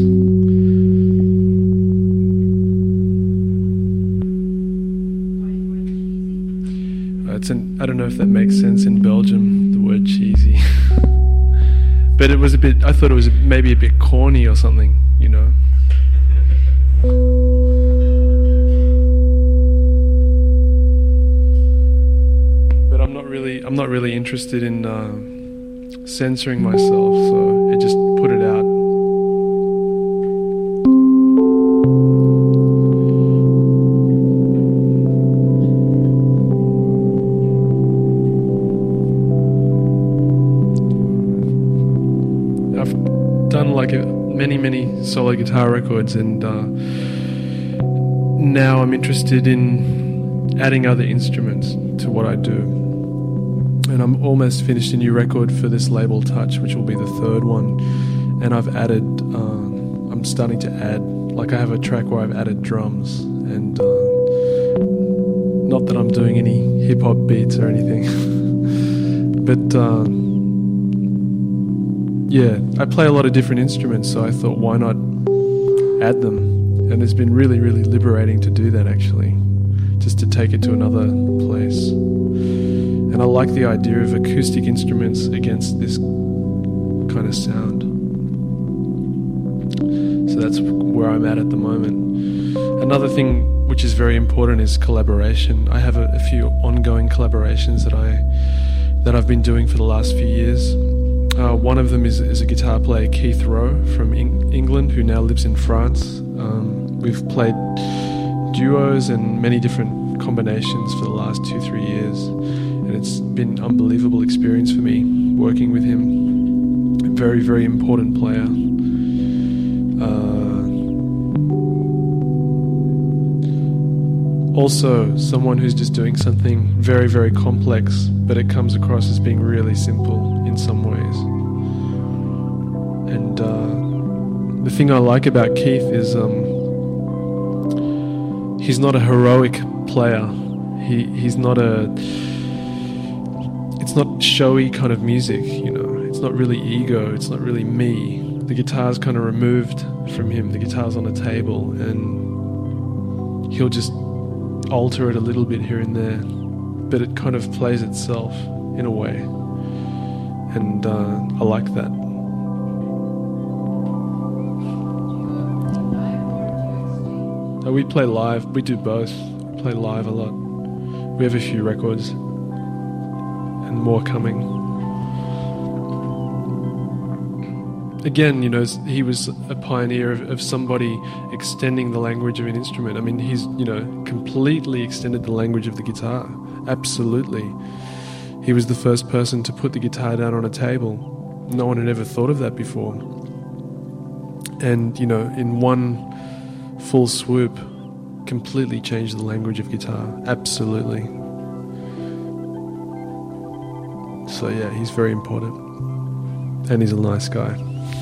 Speaker 1: Uh, it's an I don't know if that makes sense in Belgium. The word cheesy. But it was a bit, I thought it was maybe a bit corny or something, you know. But I'm not really, I'm not really interested in uh, censoring myself, so I just put it out. many, many solo guitar records, and uh, now I'm interested in adding other instruments to what I do. And I'm almost finished a new record for this label, Touch, which will be the third one. And I've added, uh, I'm starting to add, like I have a track where I've added drums, and uh, not that I'm doing any hip-hop beats or anything, but uh, yeah, I play a lot of different instruments, so I thought, why not add them? And it's been really, really liberating to do that, actually, just to take it to another place. And I like the idea of acoustic instruments against this kind of sound. So that's where I'm at at the moment. Another thing which is very important is collaboration. I have a, a few ongoing collaborations that, I, that I've been doing for the last few years. Uh, one of them is, is a guitar player, Keith Rowe, from Eng- England, who now lives in France. Um, we've played duos and many different combinations for the last two, three years. And it's been an unbelievable experience for me working with him. A very, very important player. Uh, also, someone who's just doing something very, very complex, but it comes across as being really simple in some ways. And uh, the thing I like about Keith is um, he's not a heroic player. He he's not a... It's not showy kind of music, you know. It's not really ego. It's not really me. The guitar's kind of removed from him. The guitar's on a table, and he'll just alter it a little bit here and there, but it kind of plays itself in a way, and uh, I like that. Uh, we play live. We do both. We play live a lot. We have a few records, and more coming. Again, you know, he was a pioneer of, of somebody extending the language of an instrument. I mean, he's, you know, completely extended the language of the guitar. Absolutely. He was the first person to put the guitar down on a table. No one had ever thought of that before. And, you know, in one full swoop, completely changed the language of guitar. Absolutely. So yeah, he's very important. And he's a nice guy.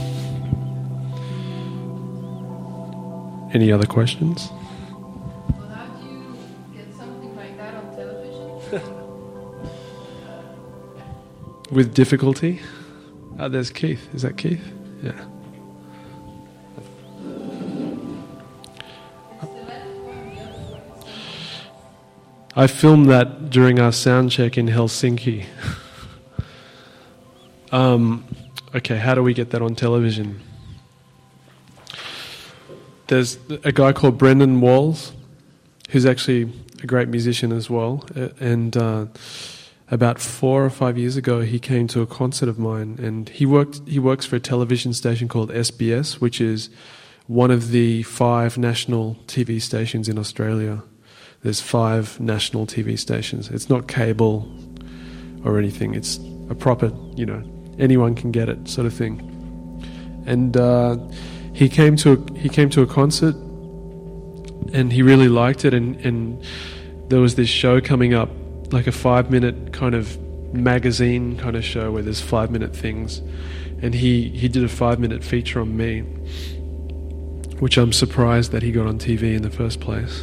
Speaker 1: Any other questions?
Speaker 3: Well, how do you get something like that on television?
Speaker 1: With difficulty? Oh, there's Keith. Is that Keith? Yeah. I filmed that during our sound check in Helsinki. um, okay, how do we get that on television? There's a guy called Brendan Walls, who's actually a great musician as well. And uh, about four or five years ago, he came to a concert of mine, and he worked. He works for a television station called S B S, which is one of the five national T V stations in Australia. There's five national T V stations. It's not cable or anything. It's a proper, you know, anyone can get it sort of thing. And uh, he came to a, he came to a concert, and he really liked it. And, and there was this show coming up, like a five-minute kind of magazine kind of show where there's five-minute things. And he, he did a five-minute feature on me, which I'm surprised that he got on T V in the first place.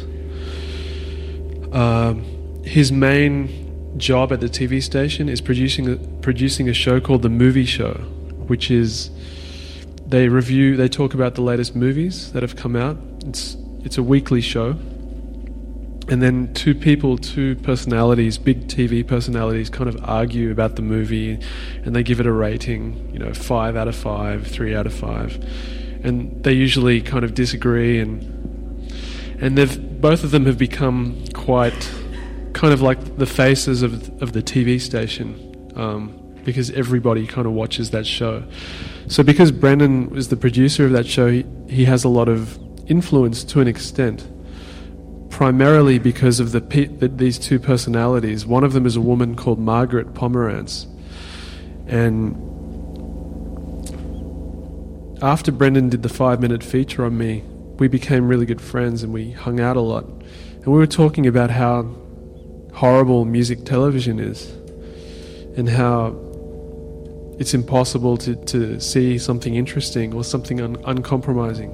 Speaker 1: Um, his main job at the T V station is producing a, producing a show called The Movie Show, which is they review, they talk about the latest movies that have come out. It's it's a weekly show, and then two people, two personalities, big T V personalities, kind of argue about the movie, and they give it a rating, you know, five out of five, three out of five, and they usually kind of disagree, and and they've both of them have become quite kind of like the faces of of the T V station, um, because everybody kind of watches that show. So because Brendan was the producer of that show, he, he has a lot of influence to an extent, primarily because of the, pe- the these two personalities. One of them is a woman called Margaret Pomerantz, and after Brendan did the five-minute feature on me, we became really good friends and we hung out a lot. And we were talking about how horrible music television is and how it's impossible to, to see something interesting or something un- uncompromising.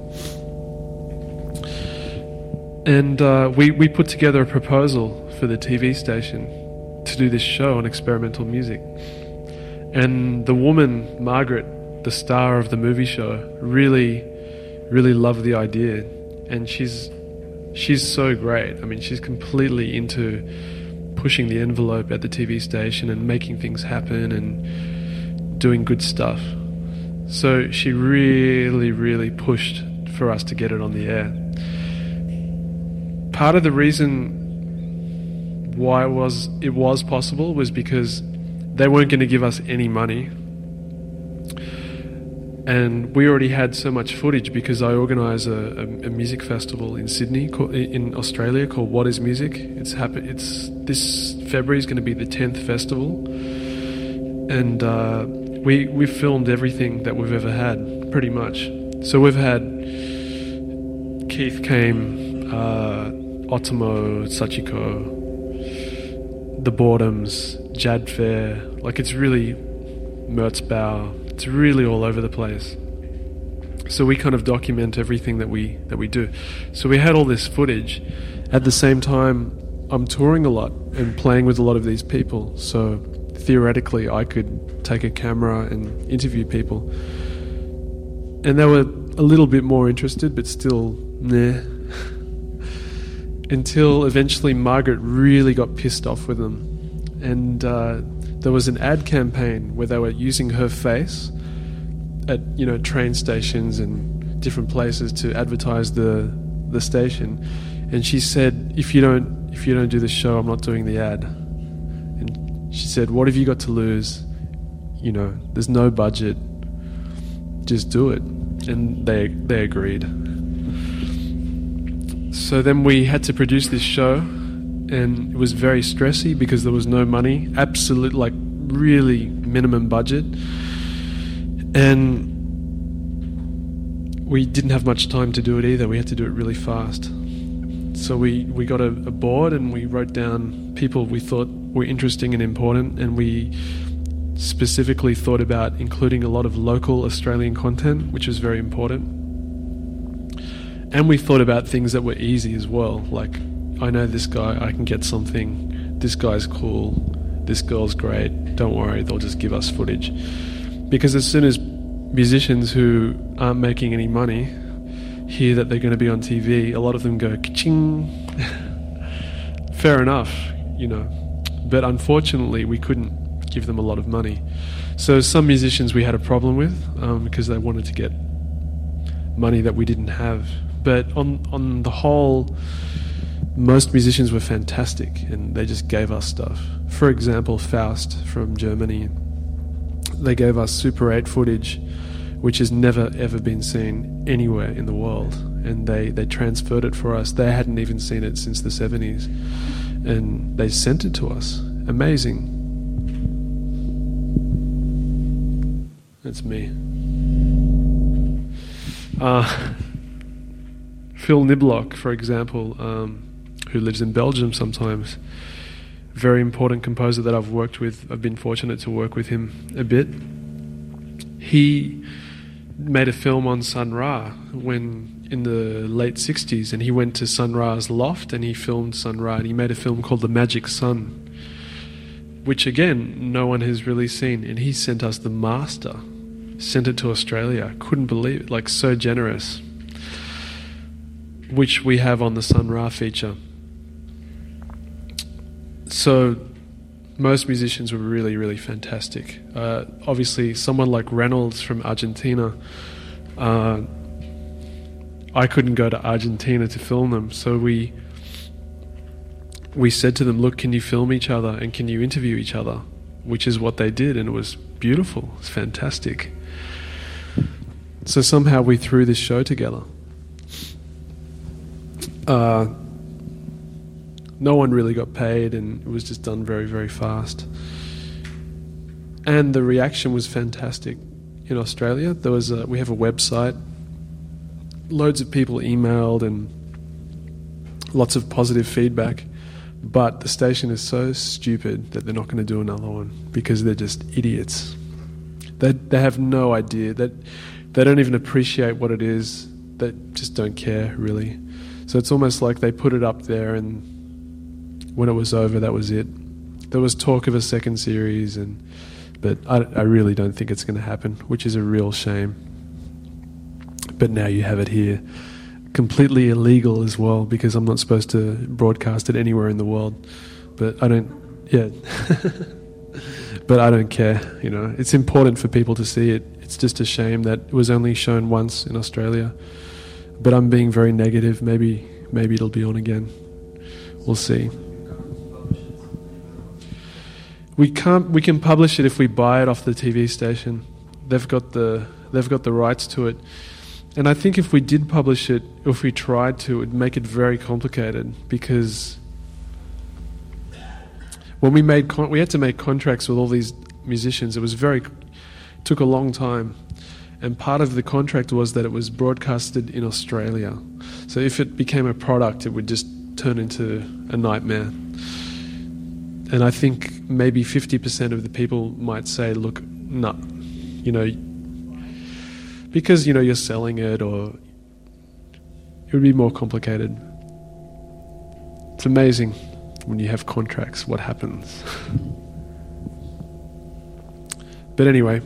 Speaker 1: And uh, we, we put together a proposal for the T V station to do this show on experimental music. And the woman, Margaret, the star of the movie show, really, really loved the idea. And she's she's so great. I mean, she's completely into pushing the envelope at the T V station and making things happen and doing good stuff. So she really, really pushed for us to get it on the air. Part of the reason why it was it was possible was because they weren't going to give us any money, and we already had so much footage because I organise a, a, a music festival in Sydney, in Australia, called What Is Music. It's happen. It's this February is going to be the tenth festival, and uh, we we filmed everything that we've ever had, pretty much. So we've had Keith came, uh, Otomo, Sachiko, The Boredoms, Jad Fair. Like, it's really Merzbau. It's really all over the place. So we kind of document everything that we that we do. So we had all this footage. At the same time, I'm touring a lot and playing with a lot of these people. So theoretically, I could take a camera and interview people. And they were a little bit more interested, but still, nah. Until eventually Margaret really got pissed off with them. And uh, there was an ad campaign where they were using her face at, you know, train stations and different places to advertise the the station. And she said, if you don't if you don't do the show, I'm not doing the ad. And she said, what have you got to lose? You know, there's no budget. Just do it. And they they agreed. So then we had to produce this show, and it was very stressy because there was no money, absolute, like really minimum budget, and we didn't have much time to do it either. We had to do it really fast. So we, we got a, a board and we wrote down people we thought were interesting and important, and we specifically thought about including a lot of local Australian content, which was very important. And we thought about things that were easy as well, like, I know this guy, I can get something, this guy's cool, this girl's great, don't worry, they'll just give us footage. Because as soon as musicians who aren't making any money hear that they're going to be on T V, a lot of them go, ka-ching. Fair enough, you know. But unfortunately, we couldn't give them a lot of money. So some musicians we had a problem with um, because they wanted to get money that we didn't have. But on on the whole, most musicians were fantastic and they just gave us stuff. For example, Faust from Germany, they gave us Super eight footage, which has never ever been seen anywhere in the world, and they, they transferred it for us. They hadn't even seen it since the seventies, and they sent it to us. Amazing. That's me. Uh, Phil Niblock, for example, um, who lives in Belgium sometimes, very important composer that I've worked with. I've been fortunate to work with him a bit. He made a film on Sun Ra when in the late sixties, and he went to Sun Ra's loft and he filmed Sun Ra, and he made a film called The Magic Sun, which again no one has really seen, and he sent us the master, sent it to Australia. Couldn't believe it, like, so generous, which we have on the Sun Ra feature. So most musicians were really, really fantastic. Uh, obviously, someone like Reynolds from Argentina, uh, I couldn't go to Argentina to film them, so we we said to them, look, can you film each other and can you interview each other? Which is what they did, and it was beautiful. It's fantastic. So somehow we threw this show together. Uh, no one really got paid, and it was just done very, very fast. And the reaction was fantastic. in Australia. There was a, we have a website, loads of people emailed and lots of positive feedback, but the station is so stupid that they're not going to do another one because they're just idiots. They they have no idea, that they don't even appreciate what it is. They just don't care, really. So it's almost like they put it up there, and when it was over, that was it. There was talk of a second series, and but I, I really don't think it's going to happen, which is a real shame. But now you have it here, completely illegal as well, because I'm not supposed to broadcast it anywhere in the world. But I don't, yeah. But I don't care, you know. It's important for people to see it. It's just a shame that it was only shown once in Australia. But I'm being very negative. Maybe, maybe it'll be on again. We'll see. We can't. We can publish it if we buy it off the T V station. They've got the they've got the rights to it. And I think if we did publish it, if we tried to, it would make it very complicated, because when we made con- we had to make contracts with all these musicians. It was very took a long time, and part of the contract was that it was broadcasted in Australia. So if it became a product, it would just turn into a nightmare. And I think maybe fifty percent of the people might say, "Look, no, you know." Because, you know, you're selling it, or it would be more complicated. It's amazing when you have contracts, what happens. But anyway,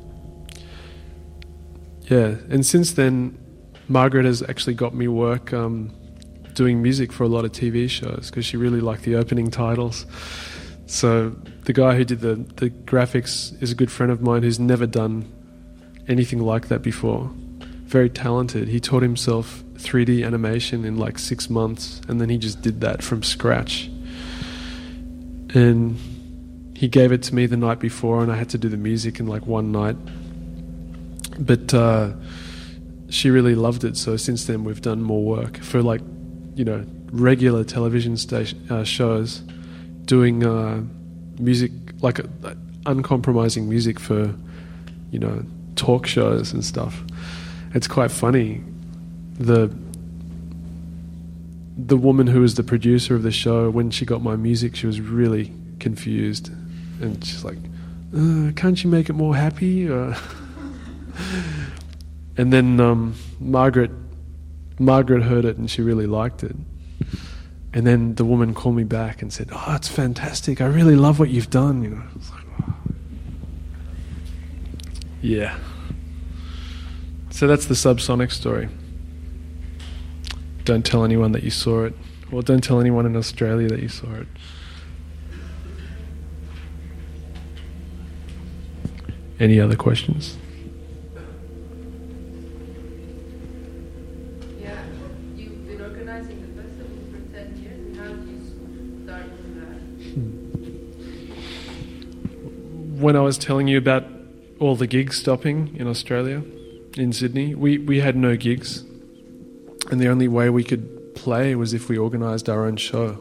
Speaker 1: yeah, and since then, Margaret has actually got me work um, doing music for a lot of T V shows, because she really liked the opening titles. So the guy who did the, the graphics is a good friend of mine who's never done anything like that before. Very talented. He taught himself three D animation in like six months, and then he just did that from scratch. And he gave it to me the night before, and I had to do the music in like one night. But uh, she really loved it, so since then we've done more work for, like, you know, regular television station uh, shows, doing uh, music, like uh, uncompromising music for, you know, talk shows and stuff. It's quite funny. The the woman who was the producer of the show, when she got my music, she was really confused, and she's like, uh, "Can't you make it more happy?" Or and then um, Margaret Margaret heard it and she really liked it. And then the woman called me back and said, "Oh, it's fantastic. I really love what you've done." You know, I was like, oh. Yeah. So that's the Subsonic story. Don't tell anyone that you saw it. Well, don't tell anyone in Australia that you saw it. Any other questions?
Speaker 3: Yeah, you've been organizing the festival for ten years, and how did you start with that?
Speaker 1: When I was telling you about all the gigs stopping in Australia, in Sydney, we, we had no gigs, and the only way we could play was if we organised our own show.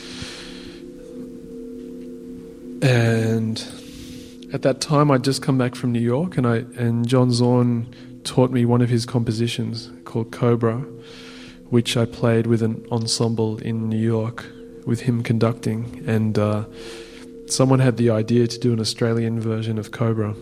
Speaker 1: And at that time, I'd just come back from New York, and I and John Zorn taught me one of his compositions called Cobra, which I played with an ensemble in New York with him conducting, and uh, someone had the idea to do an Australian version of Cobra.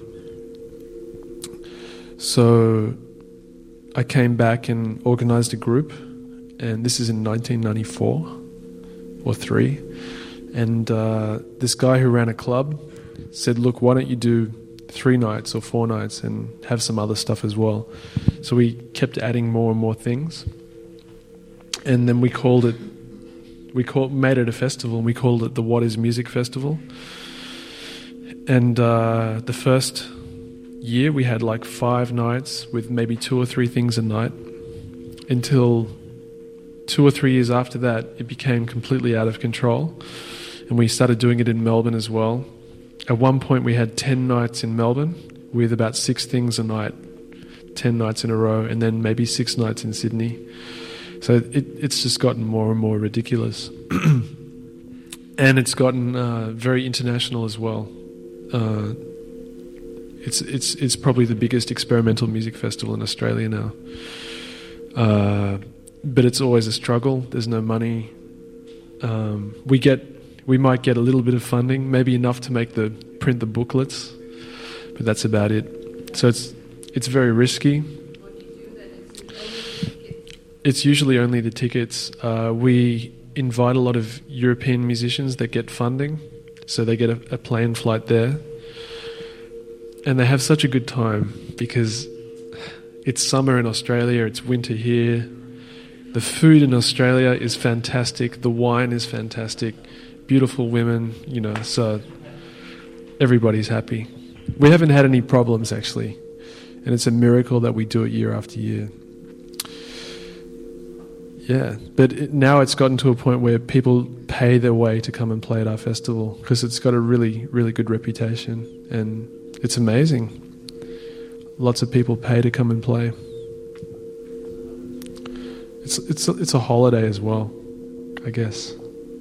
Speaker 1: So I came back and organised a group, and this is in nineteen ninety-four or three, and uh, this guy who ran a club said, "Look, why don't you do three nights or four nights and have some other stuff as well?" So we kept adding more and more things, and then we called it we called made it a festival, and we called it the What Is Music Festival. And uh, the first year we had like five nights with maybe two or three things a night, until two or three years after that it became completely out of control, and we started doing it in Melbourne as well. At one point we had ten nights in Melbourne with about six things a night, ten nights in a row, and then maybe six nights in Sydney. So it, it's just gotten more and more ridiculous. And it's gotten uh, very international as well. Uh, It's it's it's probably the biggest experimental music festival in Australia now. Uh, but it's always a struggle. There's no money. Um, we get we might get a little bit of funding, maybe enough to make the print the booklets, but that's about it. So it's it's very risky. It's usually only the tickets. Uh, we invite a lot of European musicians that get funding, so they get a, a plane flight there. And they have such a good time because it's summer in Australia, it's winter here. The food in Australia is fantastic, the wine is fantastic, beautiful women, you know, so everybody's happy. We haven't had any problems actually, and it's a miracle that we do it year after year. Yeah, but it, now it's gotten to a point where people pay their way to come and play at our festival because it's got a really, really good reputation, and it's amazing. Lots of people pay to come and play. It's it's a, it's a holiday as well, I guess.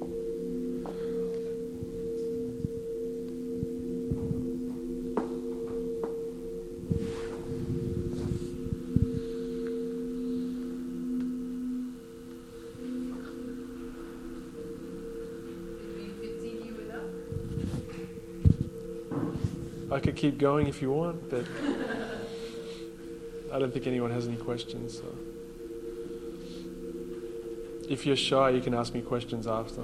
Speaker 1: I could keep going if you want, but I don't think anyone has any questions. So. If you're shy, you can ask me questions after.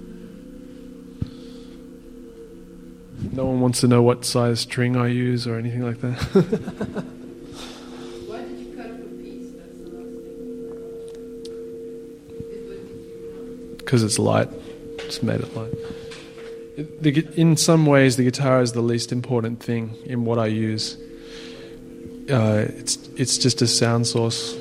Speaker 1: No one wants to know what size string I use or anything like that.
Speaker 3: Why did you cut off a piece? That's the last thing.
Speaker 1: Because it's light. Just made it light. The, in some ways, the guitar is the least important thing in what I use. Uh, it's it's just a sound source.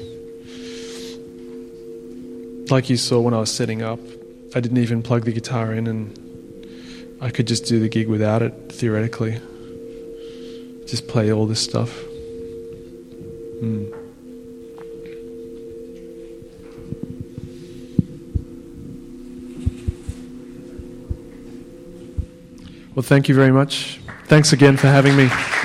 Speaker 1: Like you saw when I was setting up, I didn't even plug the guitar in, and I could just do the gig without it, theoretically. Just play all this stuff. Mm. Well, thank you very much. Thanks again for having me.